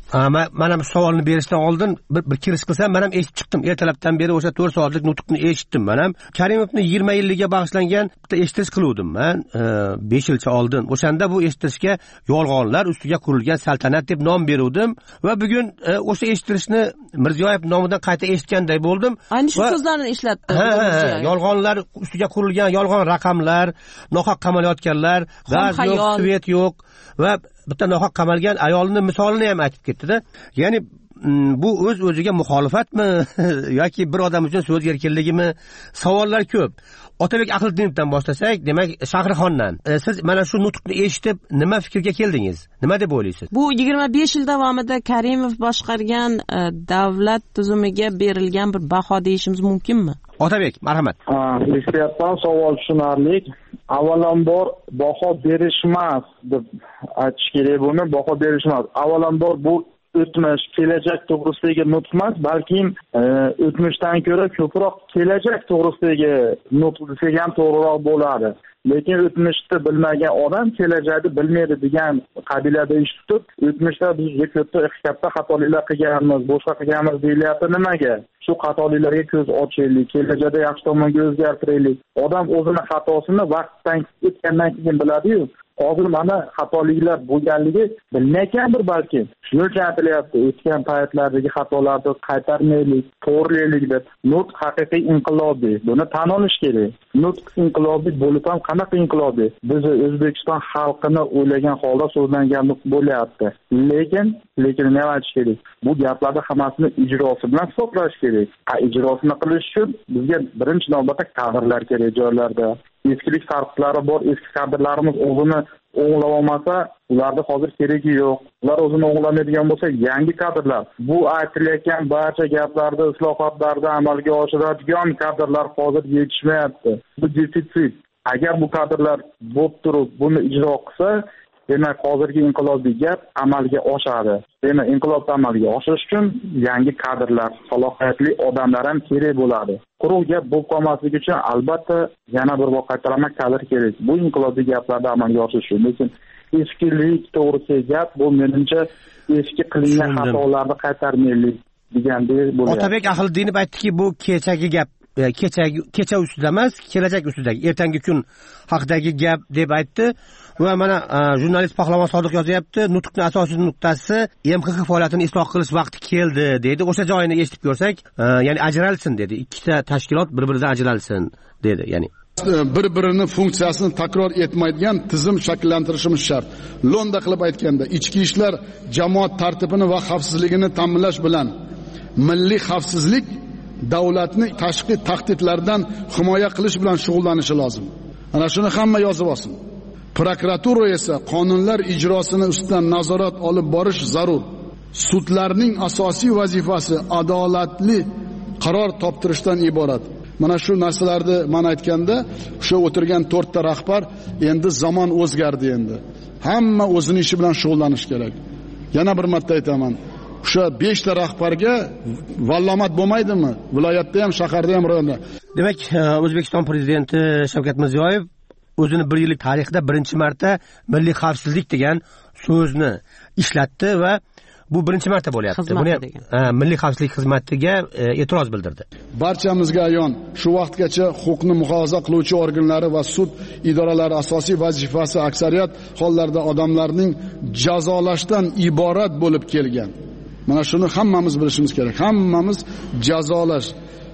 mana bu savolni berishdan oldin bir, bir kirish qilsam, men ham eshitib chiqdim. Ertalabdan beri o'sha to'rt soatlik nutqni eshitdim. Men ham Karimovni yigirma yilligiga bag'ishlangan bitta eshitish qiluvdim men besh yilcha oldin. O'shanda bu eshitishga yolg'onlar ustiga qurilgan saltanat deb nom beruvdim va bugun o'sha eshitirishni Mirziyoyev nomidan qayta eshitganday bo'ldim. Ayni shu so'zlarni ishlatdi. Yolg'onlar ustiga qurilgan yolg'on raqamlar, nohaq qamalayotganlar, gaz yo'q, svet yo'q va bitta nohaq qamalgan ayolni misolini ham aytib ketdi-da. Ya'ni bu o'z o'ziga muxolifatmi yoki bir odam uchun so'z erkinligimi? Savollar ko'p. Otabek Ahlidinovdan boshlasak, demak Shahrixondan. E, siz mana shu nutqni eshitib nima fikrga keldingiz? Nima deb o'ylaysiz? Bu yigirma besh yil davomida Karimov boshqargan e, davlat tuzumiga berilgan bir baho deyishimiz mumkinmi? Otabek, marhamat. Ha, hissiyatdan savol tushunarli. Avvalambor baho berishmas deb aytish kerak buni, baho berishmas. Avvalambor bu o'tmish, kelajak to'g'risidagi nutq emas, balki e, o'tmishdan ko'ra ko'proq kelajak to'g'risidagi nutq desak ham to'g'riroq bo'ladi. Lekin o'tmishni bilmagan odam kelajakni bilmaydi degan qabilada ish tutib, o'tmishda biz juda katta katta xatoliklar qilganmiz, boshqa qilganmiz deyilyapti. Nimaga? Shu xatoliklarga ko'z ochaylik, kelajakda yaxshi tomonga o'zgartiraylik. Odam o'zini xatosini vaqtdan o'tgandan keyin biladi-yu. Hozir mana xatoliklar bo'lganligi bilmaykandir balki. Shuning uchun aytilyapti, o'tgan paytlardagi xatolarni qaytarmaylik, to'g'rilaylik deb. Nutq haqiqiy inqilobiy. Buni tan olish kerak. Nutq inqilobiy bo'lib ham qanaqa inqilobiy? Biz O'zbekiston xalqini o'ylagan holda so'zlangan nutq bo'lyapti. Lekin, lekin nima aytish kerak? Bu gaplarni hammasini ijrosi bilan hisoblash kerak. A ijrosini qilish uchun bizga birinchi navbatda kadrlar kerak joylarda. Eskilik farqlari bor, eski kadrlarimiz o'zini o'nglab olmasa, ularda hozir keragi yo'q. Ular o'zini o'nglamaydigan bo'lsa, yangi kadrlar. Bu aytilayotgan barcha gaplarni, islohotlarni amalga oshiradigan kadrlar hozir yetishmayapti. Bu defitsit. Agar bu kadrlar bo'lib turib, buni ijro qilsa, demak hozirgi inqilobiy gap amalga oshadi. Demak, inqilobni amalga oshirish uchun yangi kadrlar, salohiyatli odamlar ham kerak bo'ladi. Quruq gap bo'lib qolmasligi uchun albatta yana bir bor qaytaraman kadr kerak. Bu inqilobiy gaplarni amalga oshirish uchun. Lekin eskilik to'g'risidagi gap bu menimcha eski qilingan xatolarni qaytarmaylik degandek bo'ladi. Otabek Ahliddinov aytdiki, bu kechagi gap, kecha kecha ustida emas, kelajak ustidagi, ertangi kun haqidagi gap deb aytdi. Va mana jurnalist Pahlavon Sodiq yozyapti, nutqning asosiy nuqtasi M X X faoliyatini isloh qilish vaqti keldi dedi. O'sha joyini eshitib ko'rsak, ya'ni ajralsin dedi. Ikkita tashkilot bir-biridan ajralsin dedi, ya'ni bir-birini funksiyasini takror etmaydigan tizim shakllantirishimiz shart. Lo'nda qilib aytganda, ichki ishlar jamoat tartibini va xavfsizligini ta'minlash bilan milliy xavfsizlik davlatni tashqi tahdidlardan himoya qilish bilan shug'ullanishi lozim. Ana shuni hamma yozib olsin. Prokuratura esa qonunlar ijrosini ustidan nazorat olib borish zarur. Sudlarning asosiy vazifasi adolatli qaror toptirishdan iborat. Mana shu narsalarni men aytganda, o'sha o'tirgan to'rtta rahbar endi zamon o'zgardi endi. Hamma o'zining ishi bilan shug'ullanish kerak. Yana bir marta aytaman. O'sha beshta rahbarga vallomat bo'lmaydimi? Viloyatda ham, shaharda ham, rayonda. Demak, O'zbekiston prezidenti Shavkat Mirziyoyev o'zini bir yillik tarixida birinchi marta milliy xavfsizlik degan so'zni ishlatdi va bu birinchi marta bo'lyapti. Buni milliy xavfsizlik xizmatiga e'tiroz bildirdi. Barchamizga ayon, shu vaqtgacha huquqni muhofaza qiluvchi organlari va sud idoralari asosiy vazifasi aksariyat hollarda odamlarning jazolashdan iborat bo'lib kelgan. Mana shuni hammamiz bilishimiz kerak. Hammamiz jazolash.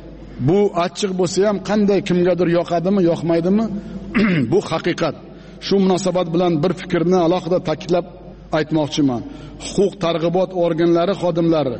Bu achchiq bo'lsa ham qanday kimgadir yoqadimi, yoqmaydimi? Bu haqiqat. Shu munosabat bilan bir fikrni alohida ta'kidlab aytmoqchiman. Huquq targ'ibot organlari xodimlari,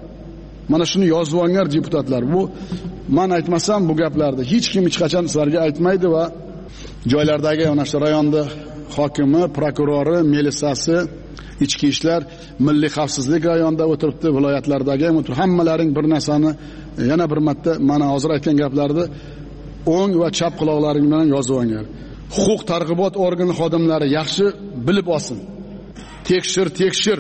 mana shuni yozib olgan deputatlar, bu men aytmasam bu gaplarni hech kim hech qachon sizlarga aytmaydi va joylardagi mana shu rayonda hokimi, prokurori, milisiyasi, ichki ishlar, milliy xavfsizlik rayonida o'tiribdi, viloyatlardagi ham o'tirib, hammalaring bir narsani yana bir marta mana hozir aytgan gaplarni o'ng va chap quloqlaring bilan yozib olgan. Huquq targ'ibot organi xodimlari yaxshi bilib olsin. Tekshir, tekshir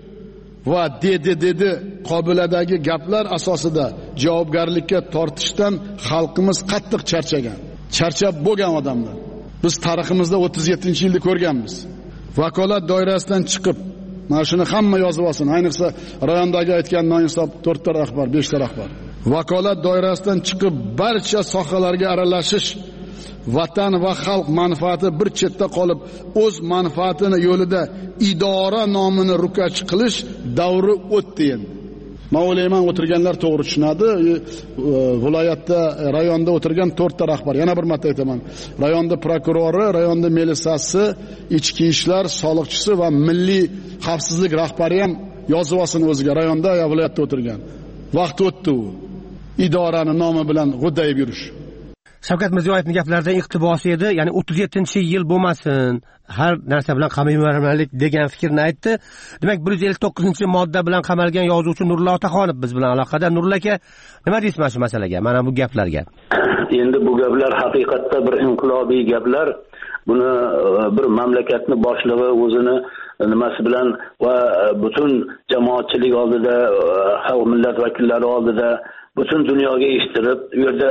va dedi dedi qobiladagi gaplar asosida javobgarlikka tortishdan xalqimiz qattiq charchagan. Charchab bo'lgan odamlar. Biz tariximizda o'ttiz yettinchi yilda ko'rganmiz. Vakolat doirasidan chiqib mana shuni hamma yozib olsin. Ayniqsa rayondagi aytgan noinsof to'rtta rahbar, beshta rahbar. Vakolat doirasidan chiqib barcha sohalarga aralashish, vatan va xalq manfaati bir chetda qolib, o'z manfaatini yo'lida idora nomini rukash qilish davri o'tdi endi. Men o'ylayman o'tirganlar to'g'ri tushunadi. Viloyatda, rayonda o'tirgan to'rtta rahbar, yana bir marta aytaman. Rayonda prokurori, rayonda milisiyasi, ichki ishlar, soliqchisi va milliy xavfsizlik rahbari ham yozib olsin o'ziga, rayonda va viloyatda o'tirgan. Vaqt o'tdi u. Idorani nomi bilan g'o'dayib yurish. Shavkat Mirziyoyevning gaplarida iqtibosi edi, ya'ni o'ttiz yettinchi yil bo'lmasin, har narsa bilan qamayvermaylik degan fikrni aytdi. Demak, bir yuz ellik to'qqizinchi modda bilan qamalgan yozuvchi Nurullo Otaxonov biz bilan aloqada. Nurullo aka, nima deysiz mana shu masalaga, mana bu gaplarga? Endi bu gaplar haqiqatda bir inqilobiy gaplar. Buni bir mamlakatni boshlig'i o'zini nimasi bilan va butun jamoatchilik oldida, xalq millat vakillari oldida butun dunyoga eshittirib, u yerda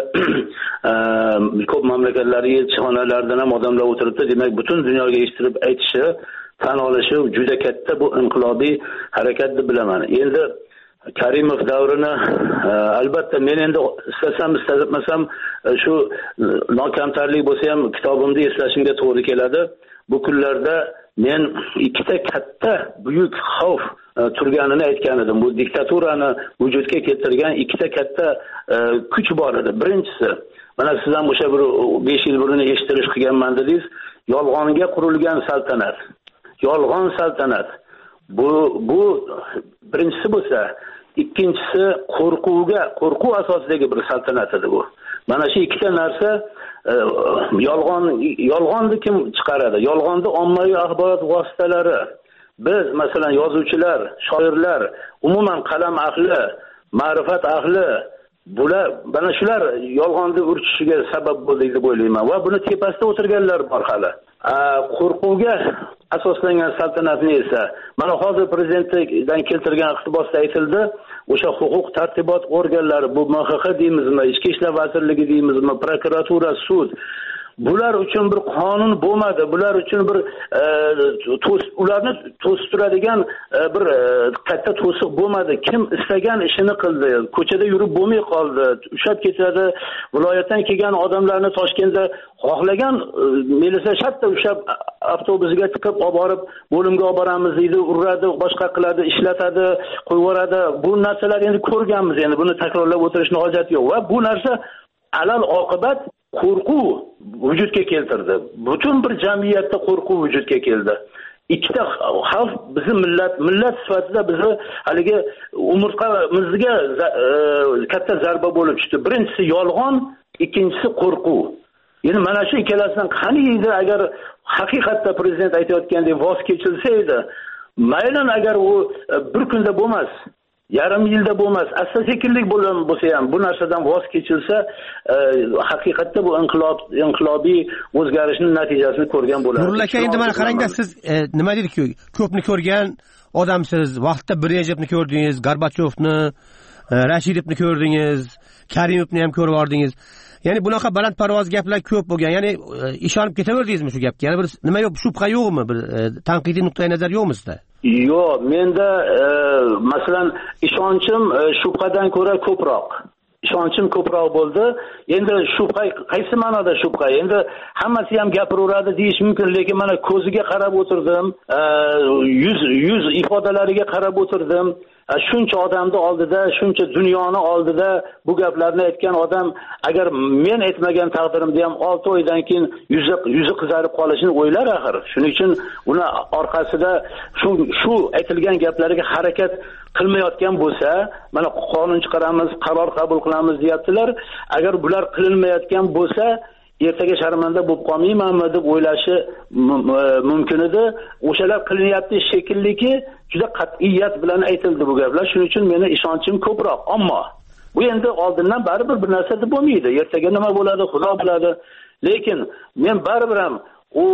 ko'p mamlakatlar elchixonalaridan ham odamlar o'tiribdi, demak butun dunyoga eshittirib aytishi, tan olishi juda katta bu inqilobiy harakat deb bilaman. Endi Karimov davrini albatta men endi istasam istasam shu nokamtarlik bo'lsa ham kitobimda eslashimga to'g'ri keladi. Bu kunlarda men ikkita katta buyuk xavf turganini aytgan edim. Bu diktaturani vujudga keltirgan ikkita katta kuch bor edi. Birinchisi, mana siz ham o'sha bir besh yil burun eshittirish qilganman dedingiz, yolg'onga qurilgan saltanat. Yolg'on saltanat. Bu bu birinchisi bo'lsa, ikkinchisi qo'rquvga, qo'rquv asosidagi bir saltanat edi bu. Mana shu ikkita narsa yolg'on yolg'onni kim chiqaradi? Yolg'onni ommaviy axborot vositalari, biz masalan yozuvchilar, shoirlar, umuman qalam ahli, ma'rifat ahli, bular mana shular yolg'onni urchishiga sabab bo'ldi deb o'ylayman va buni tepasida o'tirganlar bor hali. Qo'rquvga asoslangan saltanatni esa mana hozir prezidentdan keltirgan iqtibosda aytildi, o'sha huquq tartibot organlari, bu M X X deymizmi, Ichki ishlar vazirligi deymizmi, prokuratura, sud, bular uchun bir qonun bo'lmadi. Bular uchun bir ularni to'sib turadigan bir katta to'siq bo'lmadi. Kim istagan ishini qildi. Ko'chada yurib bo'lmay qoldi. Ushab ketadi. Viloyatdan kelgan odamlarni Toshkentda xohlagan militsiya shartta ushab avtobusiga tiqib olib borib bo'limga olib boramiz deydi, uradi, boshqa qiladi, ishlatadi, qo'yib yuboradi. Bu narsalar endi ko'rganmiz. Endi buni takrorlab o'tirishning hojati yo'q va bu narsa alal oqibat qo'rquv vujudga keltirdi. Butun bir jamiyatda qo'rquv vujudga keldi. Ikkita xalq, bizni millat, millat sifatida bizni haligi umurtqamizga katta zarba bo'lib tushdi. Birinchisi yolg'on, ikkinchisi qo'rquv. Endi mana shu ikkalasidan qaniydi agar haqiqatda prezident aytayotgandek voz kechilsa edi, maylan agar u bir kunda bo'lmas, yarim yilda bo'lmas, asta-sekinlik bo'lsa ham bu narsadan voz kechilsa, haqiqatda bu inqilob inqilobiy o'zgarishning natijasini ko'rgan bo'ladi. Nurullo aka, endi mana qarangda, siz nima dedik-ku, ko'pni ko'rgan odamsiz. Vaqtda Brejnevni ko'rdingiz, Gorbachyovni, Rashidovni ko'rdingiz, Karimovni ham ko'rib ordingiz. Ya'ni bunaqa balandparvoz gaplar ko'p bo'lgan. Ya'ni ishonib ketaverdingizmi shu gapga? Yana bir nima yo'q, shubha yo'qmi? Bir tanqidiy nuqtai nazar yo'qmi sizda? Yo'q, menda masalan ishonchim shubhadan ko'ra ko'proq. Ishonchim ko'proq bo'ldi. Endi shubha qaysi ma'noda shubha? Endi hammasi ham gapiraveradi deyish mumkin, lekin mana ko'ziga qarab o'tirdim, yuz yuz ifodalariga qarab o'tirdim. Shuncha odamni oldida, shuncha dunyoni oldida bu gaplarni aytgan odam agar men aytmagan taqdirimda ham olti oydan keyin yuzi yuzi qizarib qolishini o'ylar axir. Shuning uchun uni orqasida shu shu aytilgan gaplarga harakat qilmayotgan bo'lsa, mana qonun chiqaramiz, qaror qabul qilamiz deyaptilar. Agar bular qilinmayotgan bo'lsa, ertaga sharmanda bo'lib qolmaymanmi deb o'ylashi mumkin edi. O'shalar qilinyapti shekilliki, juda qat'iyat bilan aytildi bu gaplar. Shuning uchun meni ishonchim ko'proq. Ammo bu endi oldindan baribir bir narsa deb bo'lmaydi. Ertaga nima bo'ladi, Xudo biladi. Lekin men baribir ham u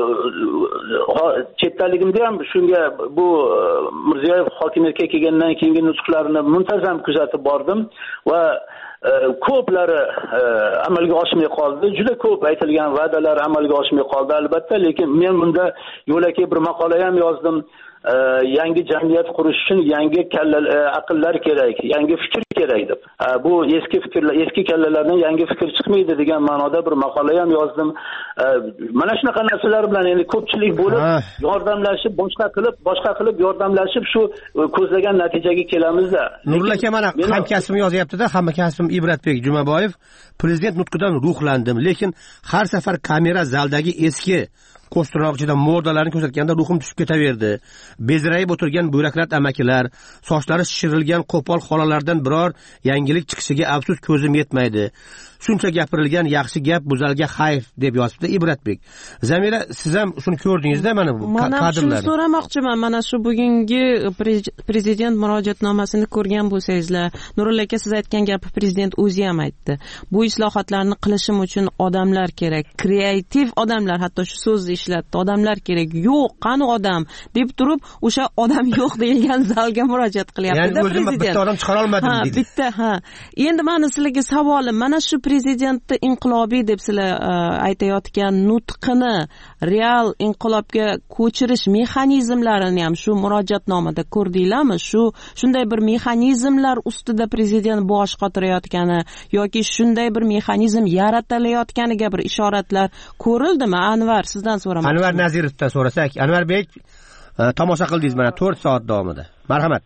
chetdaligimda ham shunga bu Mirziyoyev hokimiyatga kelgandan keyingi nutqlarini muntazam kuzatib bordim va ko'plari amalga oshmay qoldi. Juda ko'p aytilgan va'dalar amalga oshmay qoldi albatta, lekin men bunda yo'lakay bir maqola ham yozdim. Yangi jamiyat qurish uchun yangi aqllar kerak, yangi fikr kerak deb. Bu eski fikrlar, eski kallalardan yangi fikr chiqmaydi degan ma'noda bir maqola ham yozdim. Mana shunaqa narsalar bilan endi ko'pchilik bo'lib yordamlashib, boshqa qilib, boshqa qilib yordamlashib shu ko'zlagan natijaga kelamizda. Nurul aka, mana hamkasbim yozyapti-da, hamkasbim Ibratbek Jumaboyev, prezident nutqidan ruhlandim, lekin har safar kamera zaldagi eski ko'stirnoqchidan modalarni ko'rsatganda ruhim tushib ketaverdi. Bezrayib o'tirgan byurokrat amakilar, sochlari shishirilgan qo'pol xolalardan biror yangilik chiqishiga afsus ko'zim yetmaydi. Shuncha gapirilgan yaxshi gap buzalga xayf deb yozibdi Ibratbek. Zamira, siz ham shuni ko'rdingizda mana bu kadrlarni. Mana shuni so'ramoqchiman. Mana shu bugungi prezident murojaatnomasini ko'rgan bo'lsangizlar, Nurul aka siz aytgan gapni prezident o'zi ham aytdi. Bu islohotlarni qilishim uchun odamlar kerak, kreativ odamlar, hatto shu so'zni ishlatdi. Odamlar kerak. Yo'q, qani odam deb turib, o'sha odam yo'q deilgan zalga murojaat qilyapti-da prezident. Ya'ni o'zim bitta odam chiqara olmadim deydi. Ha, bitta, ha. Endi mana sizlarga savolim, mana shu prezidentni inqilobiy deb sizlar aytayotgan nutqini real inqilobga ko'chirish mexanizmlarini ham shu murojaatnomada ko'rdinglarmi? Shu shunday bir mexanizmlar ustida prezident bosh qotirayotgani yoki shunday bir mexanizm yaratilayotganiga bir ishoratlar ko'rildimi? Anvar, sizdan so'ramoqchiman. Anvar Nazirovdan so'rasak, Anvarbek, tomosha qildingiz mana to'rt soat davomida. Marhamat.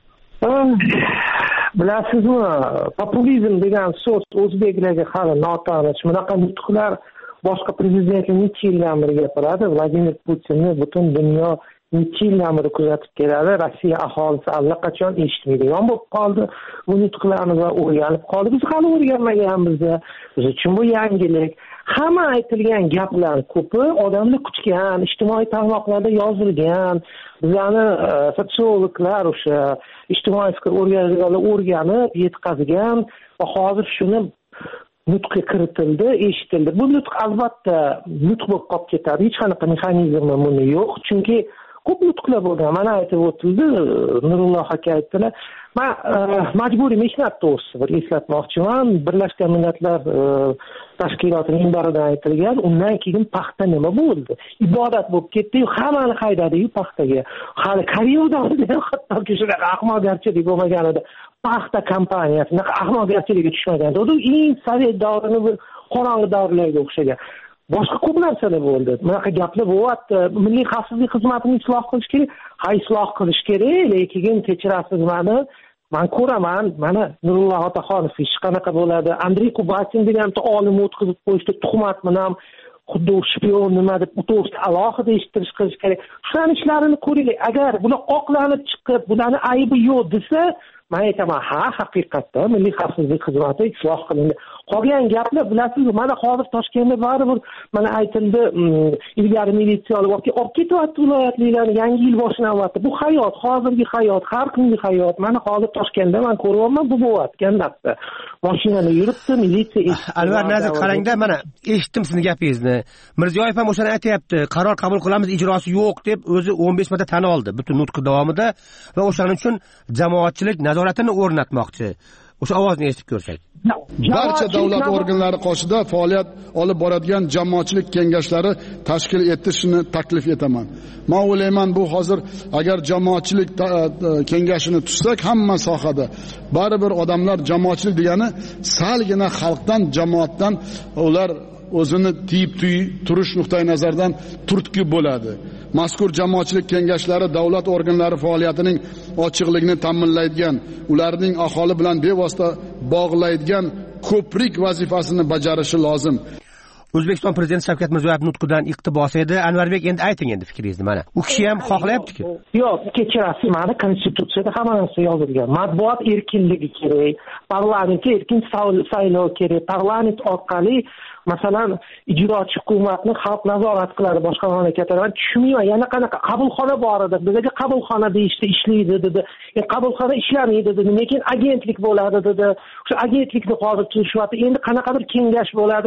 Bilasizmi, populizm degan so'z o'zbeklarga hali notanish. Bunaqa nutqlar boshqa prezidentlar necha yildan beri gapiradi. Vladimir Putinni butun dunyo necha yildan beri kuzatib keladi. Rossiya aholisi allaqachon eshitmaydigan bo'lib qoldi bu nutqlarni va o'rganib qoldi. Biz hali o'rganmaganmiz. Biz uchun bu yangilik. Hamma aytilgan gaplar ko'pi odamni kutgan, ijtimoiy tarmoqlarda yozilgan, bizani sotsiologlar o'sha ijtimoiy fikr o'rganganlar o'rganib yetkazgan va hozir shuni nutqqa kiritildi, eshitildi. Bu nutq albatta nutq bo'lib qolib ketadi. Hech qanaqa mexanizmi buni yo'q, chunki ko'p nutqlar bo'lgan. Mana aytib o'tildi, Nurulloh aka aytdilar. Men majburiy mehnat to'g'risida bir eslatmoqchiman. Birlashgan Millatlar tashkilotining minbaridan aytilgan, undan keyin paxta nima bo'ldi? Ibodat bo'lib ketdi-yu, hammani haydadi-yu paxtaga. Hali Koreya davrida hattoki shunaqa ahmoqgarchilik bo'lmagan edi. Paxta kompaniyasi shunaqa ahmoqgarchilikka tushmagan edi. U eng sovet davrini bir qorong'i davrlarga o'xshagan. Boshqa ko'p narsalar bo'ldi. Bunaqa gaplar bo'lyapti. Milliy xavfsizlik xizmatini isloh qilish kerak. Ha, isloh qilish kerak, lekin kechirasiz meni. Men ko'raman, mana Nurulloh Otaxonov ish qanaqa bo'ladi? Andrey Kubatin degan bitta olim o'tkazib qo'yishdi, tuhmat bilan xuddi shpion nima deb to'g'risida alohida eshittirish qilish kerak. Shularni ishlarini ko'raylik. Agar bular oqlanib chiqib, bularni aybi yo'q desa, men aytaman, ha, haqiqatda milliy xavfsizlik xizmati isloh qilindi. Qolgan gaplar bilasizmi, mana hozir Toshkentda baribir mana aytildi, ilgari militsiya olib olib ketyapti viloyatliklarni, yangi yil boshlanyapti. Bu hayot, hozirgi hayot, har kungi hayot. Mana hozir Toshkentda men ko'ryapman, bu bo'layotgan narsa. Mashinani yuribdi, militsiya. Anvar Nazir, qarangda, mana eshitdim sizni gapingizni. Mirziyoyev ham o'shani aytayapti, qaror qabul qilamiz, ijrosi yo'q deb o'zi o'n besh marta tan oldi butun nutqi davomida va o'shaning uchun jamoatchilik nazoratini o'rnatmoqchi. O'sha ovozni eshitib ko'rsak. Barcha davlat organlari qoshida faoliyat olib boradigan jamoatchilik kengashlari tashkil etishni taklif etaman. Men o'ylayman, bu hozir agar jamoatchilik kengashini tuzsak, hamma sohada baribir odamlar jamoatchilik degani salgina xalqdan, jamoatdan ular o'zini tiyib turish nuqtai nazaridan turtki bo'ladi. Mazkur jamoatchilik kengashlari davlat organlari faoliyatining ochiqligini ta'minlaydigan, ularning aholi bilan bevosita bog'laydigan ko'prik vazifasini bajarishi lozim. O'zbekiston prezidenti Shavkat Mirziyoyev nutqidan iqtibos edi. Anvarbek, endi ayting endi fikringizni mana. U kishi ham xohlayapti-ku. Yo'q, kechirasiz, mana konstitutsiyada hamma narsa yozilgan. Matbuot erkinligi kerak, parlamentga erkin saylov kerak, parlament orqali masalan ijrochi hukumatni xalq nazorat qiladi. Boshqa mamlakatlar tushunmayman, yana qanaqa qabulxona bor edi. Bizga qabulxona deyishdi, ishlaydi dedi. E qabulxona ishlamaydi dedi. Lekin agentlik bo'ladi dedi. O'sha agentlikni hozir turishyapti. Endi qanaqadir kengash bo'ladi.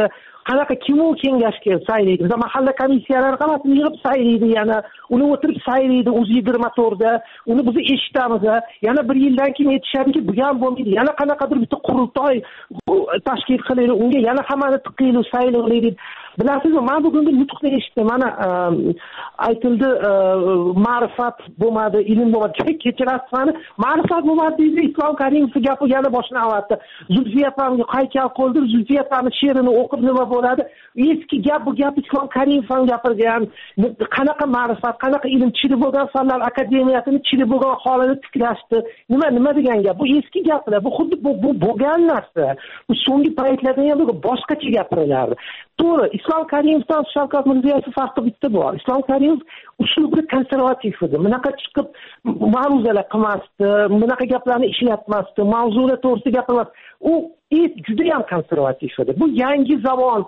qanaqa kim u kengashga saylaydi? Biz mahalla komissiyalari hammasini yig'ib saylaydi, yana uni o'tirib saylaydi o'z yigirma to'rtda. Uni biz eshitamiz. Yana bir yildan keyin aytishadiki, bu ham bo'lmaydi. Yana qanaqadir bitta qurultoy tashkil qilaylik, unga yana hammani tiqaylik, saylaylik. Bilasizmi, men bugungi nutqni eshitdim. Mana aytildi, ma'rifat bo'lmadi, ilm bo'lmadi. Kechirasiz meni, ma'rifat bo'lmadi deydi, Islom Karimov gapi yana boshini avatdi. Zulfiya opamga haykal qo'ydi, Zulfiya opamning she'rini o'qib nima bo'ladi? Eski gap bu gap Islom Karimov gapirgan. Qanaqa ma'rifat, qanaqa ilm, chiri bo'lgan fanlar akademiyasini chiri bo'lgan holida tiklashdi. Nima nima degan gap? Bu eski gaplar. Bu xuddi bu bo'lgan narsa. Bu so'nggi paytlarda ham boshqacha gapirilardi. To'g'ri, Islom Karimovdan Shavkat Mirziyoyev farqi bitta bor. Islom Karimov uslubida konservativ edi. Bunaqa chiqib ma'ruzalar qilmasdi, bunaqa gaplarni ishlatmasdi, mavzular to'g'risida gapirmasdi. U juda ham konservativ edi. Bu yangi zamon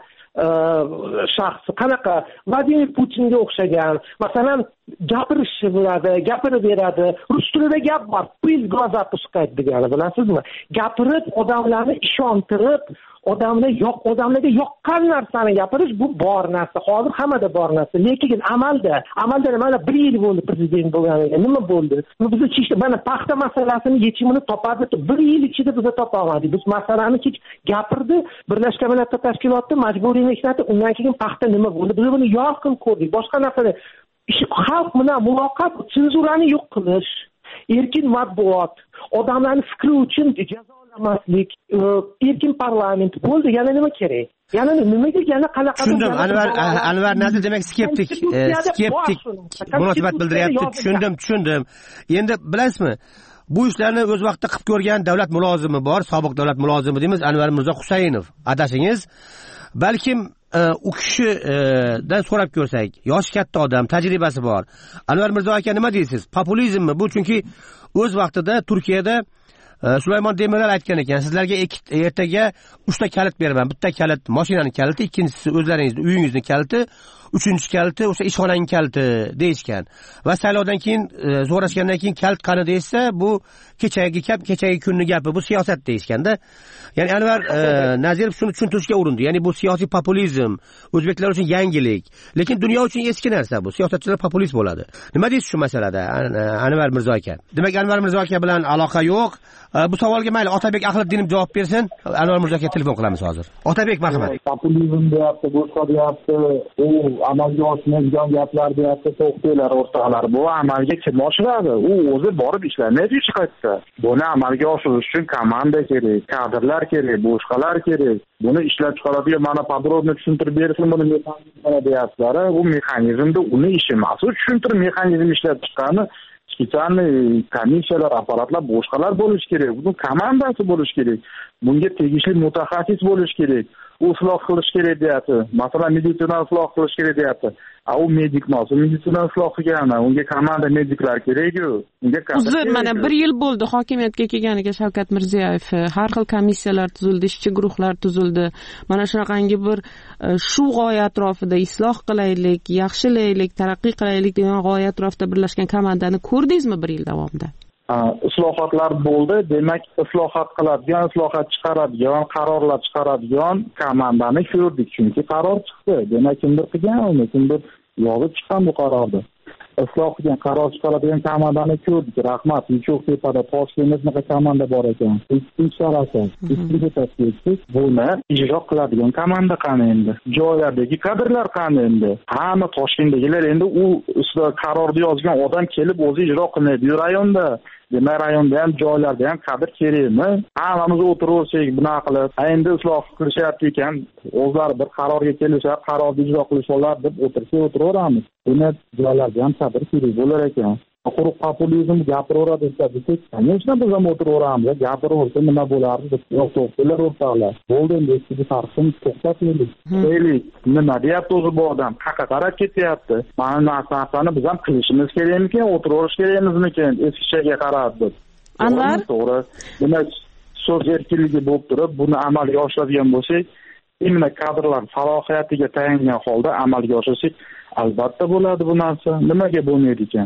shaxsi, qanaqa Vladimir Putinga o'xshagan, masalan, gapirishi bo'ladi, gapirib beradi. Rus tilida gap bor, "Pil глаза пускать" degani bilasizmi? Gapirib, odamlarni ishontirib, odamlar yo'q, odamlarga yoqqan narsani gapirish bu bor narsa. Hozir hammada bor narsa. Lekin amalda, amalda mana bir yil bo'ldi prezident bo'lganiga. Nima bo'ldi? Biz chishda mana paxta masalasini yechimini topadi. Bir yil ichida biz topa olmadik. Biz masalani kech gapirdi, Birlashgan Millatlar Tashkiloti majburiy mehnati, undan keyin paxta nima bo'ldi? Biz buni yorqin ko'rdik. Boshqa narsalar xalq bilan muloqot, senzurani yo'q qilish, erkin matbuot, odamlarning fikri uchun jazolamaslik, erkin parlament bo'ldi. Yana nima kerak? Yana nimaga yana qanaqa? Tushundim. Anvar Anvar Nazir demak skeptik, skeptik munosabat bildiryapti. Tushundim, tushundim. Endi bilasizmi? Bu ishlarni o'z vaqtida qilib ko'rgan davlat mulozimi bor, sobiq davlat mulozimi deymiz, Anvar Mirzo Husaynov. Adashingiz. Balkim u kishidan so'rab ko'rsak, yoshi katta odam, tajribasi bor. Anvar Mirzo aka nima deysiz? Populizmmi bu? Chunki o'z vaqtida Turkiyada Sulaymon Demirel aytgan ekan, sizlarga ertaga uchta kalit beraman. Bitta kalit mashinaning kaliti, ikkinchisi o'zlaringizning uyingizning kaliti, uchinchi kaliti o'sha ishxonaning kaliti deyishgan. Va saylovdan keyin so'rashgandan keyin kalit qani deysa, bu kechagi gap, kechagi kunning gapi, bu siyosat deyishganda. Ya'ni Anvar Nazirov shuni tushuntirishga urindi. Ya'ni bu siyosiy populizm o'zbeklar uchun yangilik, lekin dunyo uchun eski narsa bu. Siyosatchilar populist bo'ladi. Nima deysiz shu masalada, Anvar Mirzo aka? Demak, Anvar Mirzo aka bilan aloqa yo'q. Bu savolga mayli Otabek Ahliddinov javob bersin. Anvar Mirzo aka telefon qilamiz hozir. Otabek, marhamat. Populizm deyapti, boshqa deyapti, u amalga oshmaydigan gaplar deyapti, to'xtanglar o'rtoqlar. Bu amalga kim oshiradi? U o'zi borib ishlaydi hech qayerda. Buni amalga oshirish uchun komanda kerak, kadrlar kerak, boshqalar kerak. Buni ishlab chiqaradigan mana podrobni tushuntirib bersin, buni mexanizmlar deyaptilar. Bu mexanizmda uni ishi emas. U tushuntirib mexanizm ishlab chiqqani spesialniy komissiyalar, apparatlar, boshqalar bo'lishi kerak. Buni komandasi bo'lishi kerak. Bunga tegishli mutaxassis bo'lishi kerak. U isloh qilish kerak deyapti. Masalan, meditsina isloh qilish kerak deyapti. A u medik emas, meditsina isloh qilgani, unga komanda mediklar kerak-ku. Unga uzr, mana bir yil bo'ldi hokimiyatga kelganiga Shavkat Mirziyoyev. Har xil komissiyalar tuzildi, ishchi guruhlar tuzildi. Mana shunaqangi bir shu g'oya atrofida isloh qilaylik, yaxshilaylik, taraqqiy qilaylik degan g'oya atrofida birlashgan komandani ko'rdingizmi bir yil davomida? Islohotlar bo'ldi, demak islohot qiladigan, islohot chiqaradigan, qarorlar chiqaradigan komandani ko'rdik, chunki qaror chiqdi. Demak, kimdir qilgan, uni kimdir yozib chiqqan bu qarorni. Isloh qilgan, qaror chiqaradigan komandani ko'rdik. Rahmat, Yuchoqtepada Toshkentda komanda bor ekan. Ikkinchi sharasi, ikkinchi tashkilot, buni ijro qiladigan komanda qani endi? Joylardagi kadrlar qani endi? Hamma Toshkentdagilar endi u ustida qarorni yozgan odam kelib o'zi ijro qilmaydi. Bu rayonda demak, rayonda ham, joylarda ham kadr kerakmi? Hammamiz o'tiraversak, bunaqa qilib, endi isloh qilishyapti ekan, o'zlari bir qarorga kelishar, qarorni ijro qilishlar deb o'tirsa o'tiraveramiz. Buni joylarda ham kadr kerak bo'lar ekan. Quruq populizm gapiraveradi desak, конечно, biz ham o'tiraveramiz. Gapiraversa nima bo'lardi deb to'xtalar o'rtoqlar. Bo'ldi, endi eski tarixni to'xtataylik. Deylik, nima deyapti o'zi bu odam? Qayerga qarab ketyapti? Mana narsani biz ham qilishimiz kerakmikan, o'tiraverish kerakmizmikan eskichaga qarab deb. Anvar, to'g'ri. Demak, so'z erkinligi bo'lib turib, buni amalga oshiradigan bo'lsak, imla kadrlar salohiyatiga tayangan holda amalga oshirsak, albatta bo'ladi bu narsa. Nimaga bo'lmaydi ekan?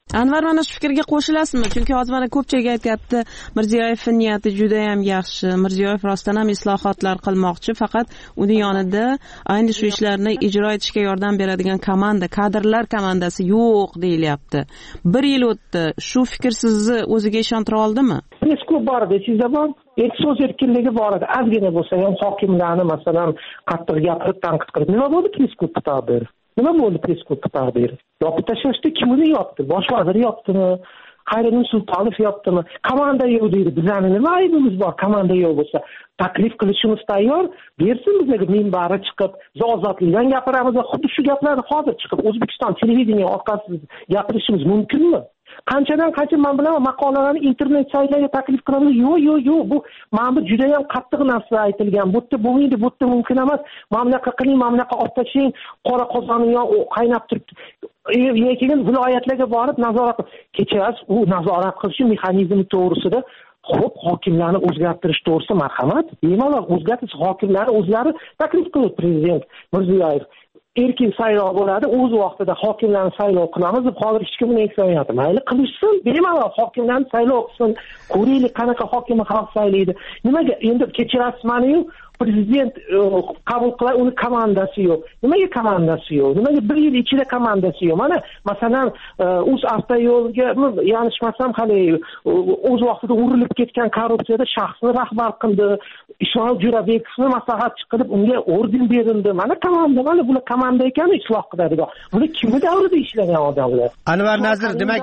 Anvar, mana shu fikrga qo'shilasizmi? Chunki hozir mana ko'pchilik aytyapti, Mirziyoyevning niyati juda ham yaxshi. Mirziyoyev rostdan ham islohotlar qilmoqchi, faqat uni yonida ayni shu ishlarni ijro etishga yordam beradigan komanda, kadrlar komandasi yo'q deyilyapti. Bir yil o'tdi. Shu fikr sizni o'ziga ishontira oldimi? Press-klub bor edi, sizda bor. So'z erkinligi bor edi. Ozgina bo'lsa ham hokimlarni masalan qattiq gapirib, tanqid qilib, nima bo'ldi press-klub taqdiri? Nima bo'ldi press-klub taqdiri? Yopib tashlashdi, kim uni yopdi? Bosh vazir yopdimi? Xayriddin Sultonov yopdimi? Komanda yo'q deydi. Bizlarning nima aybimiz bor? Komanda yo'q bo'lsa, taklif qilishimiz tayyor. Bersin bizga minbari chiqib, ozodlikdan gapiramiz va xuddi shu gaplarni hozir chiqib O'zbekiston televideniya orqasida gapirishimiz mumkinmi? Qanchadan qancha men bilan maqolalarni internet saytlarga taklif qilamiz. Yo'q, yo'q, yo'q. Bu men bu juda ham qattiq narsa aytilgan. Bu yerda bo'lmaydi, bu yerda mumkin emas. Mamlakat qiling, mamlakat olib tashlang, qora qozonni yo qaynab turibdi. Lekin viloyatlarga borib nazorat kechirasiz, u nazorat qilish mexanizmi to'g'risida xo'p, hokimlarni o'zgartirish to'g'risida marhamat, bemalol o'zgartirish, hokimlarni o'zlari taklif qildi prezident Mirziyoyev. Erkin saylov bo'ladi, o'z vaqtida hokimlarni saylov qilamiz deb hozir hech kim uni eksamayapti. Mayli qilishsin, bemalol hokimlarni saylov qilsin, ko'raylik qanaqa hokimni xalq saylaydi. Nimaga endi kechirasiz mani-yu, prezident qabul qiladi, uni komandasi yo'q. Nimaga komandasi yo'q? Nimaga bir yil ichida komandasi yo'q? Mana masalan, o'z avtoyo'lga yanishmasam hali o'z vaqtida urilib ketgan korrupsiyada shaxsni rahbar qildi. Ismoil Jo'rabekovni maslahatchi qilib unga orden berildi. Mana komanda, mana bular komanda ekan, isloh qiladigan. Buni kimni davrida ishlagan odamlar? Anvar Nazir, demak,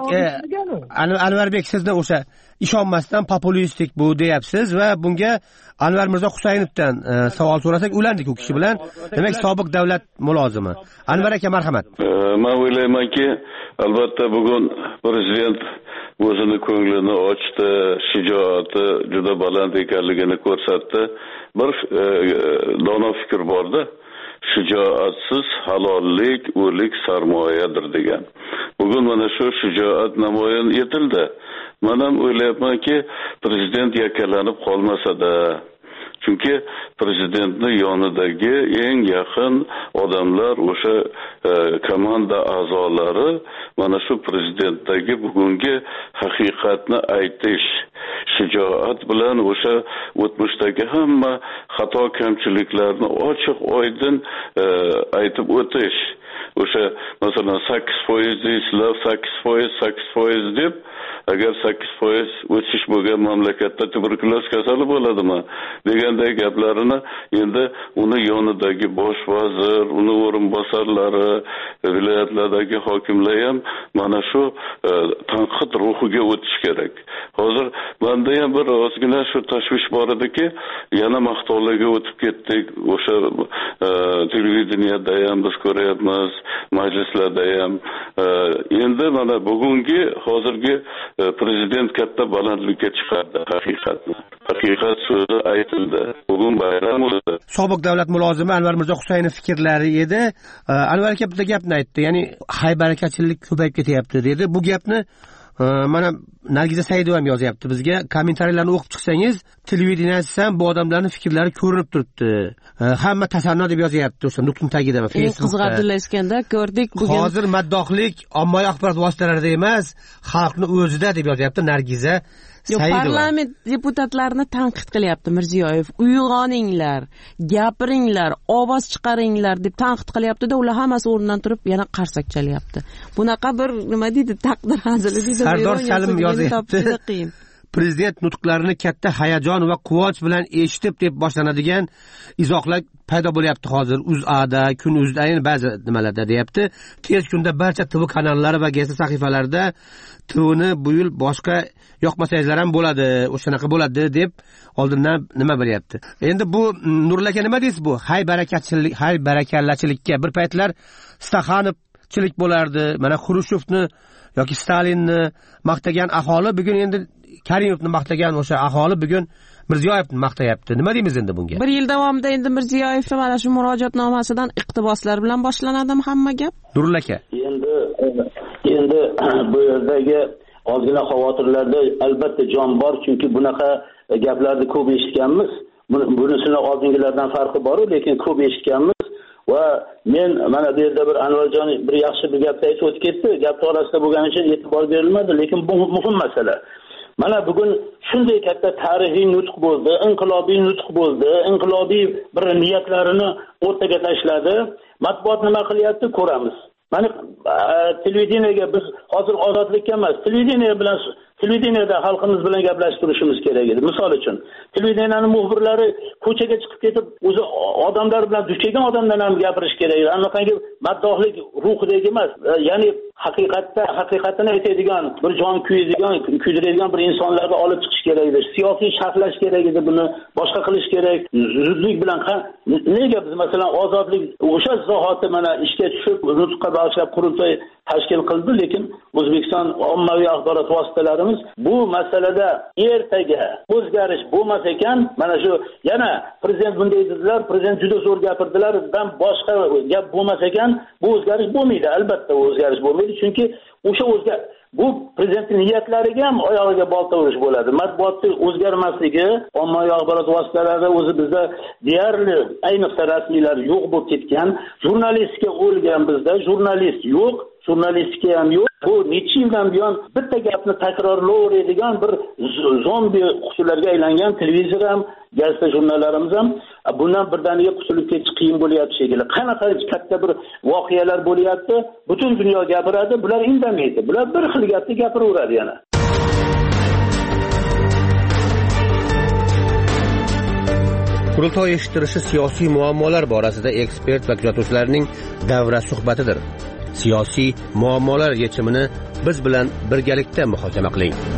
Anvarbek sizni o'sha ishonmasdan populistik bu deyapsiz va bunga Anvar Mirzo Husaynovdan e, savol so'rasak ulandik u kishi bilan. Demak, sobiq davlat mulozimi. Anvar aka, marhamat. Men o'ylaymanki, albatta bugun prezident o'zini ko'nglini ochdi, shijoati juda baland ekanligini ko'rsatdi. Bir e, dono fikr borda, shijoatsiz halollik o'lik sarmoyadir degan. Bugun mana shu shijoat namoyon etildi. Men ham o'ylayapmanki, prezident yakkalanib qolmasa-da, chunki prezidentning yonidagi eng yaqin odamlar o'sha e, komanda a'zolari mana shu prezidentdagi bugungi haqiqatni aytish, shijoat bilan o'sha o'tmishdagi hamma xato kamchiliklarni ochiq oydin e, aytib o'tish. O'sha masalan sakkiz foiz deysizlar, sakkiz foiz, sakkiz foiz deb, agar sakkiz foiz o'sish bo'lgan mamlakatda tuberkuloz kasali bo'ladimi deganday gaplarini endi uni yonidagi bosh vazir, uni o'rinbosarlari, viloyatlardagi hokimlar ham mana shu e, tanqid ruhiga o'tish kerak. Hozir menda ham bir ozgina shu tashvish bor ediki, yana maqtovlarga o'tib ketdik. O'sha e, televideniyada ham biz ko'ryapmiz, majlislarda ham. E, endi mana bugungi hozirgi e, prezident katta balandlikka chiqardi haqiqatni. Haqiqat so'zi aytildi. Bugun bayram o'tdi. Sobiq davlat mulozimi Anvar Mirzo Husaynov fikrlari edi. Anvar aka bitta gapni aytdi. Ya'ni haybarakachilik ko'payib ketyapti dedi. Bu gapni mana Nargiza Saidova ham yozyapti bizga. Kommentariyalarni o'qib chiqsangiz, televideniyasiz ham bu odamlarning fikrlari ko'rinib turibdi. Hamma tasanno deb yozyapti o'sha nutqning tagida va Facebookda. Qiziq Abdulla Iskandar, ko'rdik bugun. Hozir maddohlik ommaviy axborot vositalarida emas, xalqning o'zida deb yozyapti Nargiza Saidova. Parlament deputatlarini tanqid qilyapti Mirziyoyev. Uyg'oninglar, gapiringlar, ovoz chiqaringlar deb tanqid qilyapti-da, ular hammasi o'rnidan turib yana qarsak chalyapti. Bunaqa bir nima deydi, taqdir hazili deydi. Sardor Salim yozyapti. Prezident nutqlarini katta hayajon va quvonch bilan eshitib deb boshlanadigan izohlar paydo bo'lyapti hozir O'zAda, Kun.uz'da, ba'zi nimalarda deyapti. Tez kunda barcha T V kanallari va gazeta sahifalarida T V'ni bu yil boshqa yoqmasangizlar ham bo'ladi, o'shanaqa bo'ladi deb oldindan nima beryapti. Endi bu Nurul aka nima deysiz bu? Hay barakachilik, hay barakallachilikka bir paytlar Staxanovchilik bo'lardi. Mana Xrushchevni yoki Stalinni maqtagan aholi bugun endi Karimovni maqtagan o'sha aholi bugun Mirziyoyevni maqtayapti. Nima deymiz endi bunga? Bir yil davomida endi Mirziyoyev mana shu murojaatnomasidan iqtiboslar bilan boshlanadimi hamma gap? Nurul aka. Endi endi bu yerdagi ozgina xavotirlarda albatta jon bor, chunki bunaqa gaplarni ko'p eshitganmiz. Bunisini oldingilardan farqi bor, lekin ko'p eshitganmiz. va men mana bu yerda bir Anvarjon bir yaxshi bir gapni aytib o'tib ketdi. Gap orasida bo'lgani uchun e'tibor berilmadi, lekin bu muhim masala. Mana bugun shunday katta tarixiy nutq bo'ldi, inqilobiy nutq bo'ldi, inqilobiy bir niyatlarini o'rtaga tashladi. Matbuot nima qilyapti ko'ramiz. Mana televideniyega biz hozir ozodlikka emas, televideniya bilan televideniyada xalqimiz bilan gaplashib turishimiz kerak edi. Misol uchun, televideniyaning muxbirlari ko'chaga chiqib ketib, o'zi odamlar bilan duch kelgan odamdan ham gapirish kerak edi. Anaqangi maddohlik ruhidagi emas, ya'ni haqiqatda haqiqatini aytadigan, bir jon kuyadigan, kuydiradigan bir insonlarni olib chiqish kerak edi. Siyosiy sharhlash kerak edi, buni boshqa qilish kerak. Zudlik bilan nega biz masalan ozodlik o'sha zahoti mana ishga tushib, nutqqa bag'ishlab qurultoy tashkil qildi, lekin O'zbekiston ommaviy axborot vositalarimiz bu masalada ertaga o'zgarish bo'lmas ekan, mana shu yana prezident bunday dedilar, prezident juda zo'r gapirdilar, dan boshqa gap bo'lmas ekan, bu o'zgarish bo'lmaydi, albatta o'zgarish bo'lmaydi, chunki o'sha o'zgar bu prezidentning niyatlariga ham oyog'iga bolta urish bo'ladi. Matbuotning o'zgarmasligi, ommaviy axborot vositalarida o'zi bizda deyarli ayniqsa rasmiylar yo'q bo'lib ketgan, jurnalistika o'lgan bizda, jurnalist yo'q, jurnalistika ham yo'q. Bu necha yildan buyon bitta gapni takrorlayveradigan bir zombi qutilarga aylangan televizor ham, gazeta jurnallarimiz ham bundan birdaniga qutulib ketish qiyin bo'lyapti shekilli. Qanaqa katta bir voqealar bo'lyapti, butun dunyo gapiradi, bular indamaydi. Bular bir xil gapni gapiraveradi yana. Qurultoy eshittirishi siyosiy muammolar borasida ekspert va kuzatuvchilarning davra suhbatidir. Siyosiy muammolar yechimini biz bilan birgalikda muhokama qiling.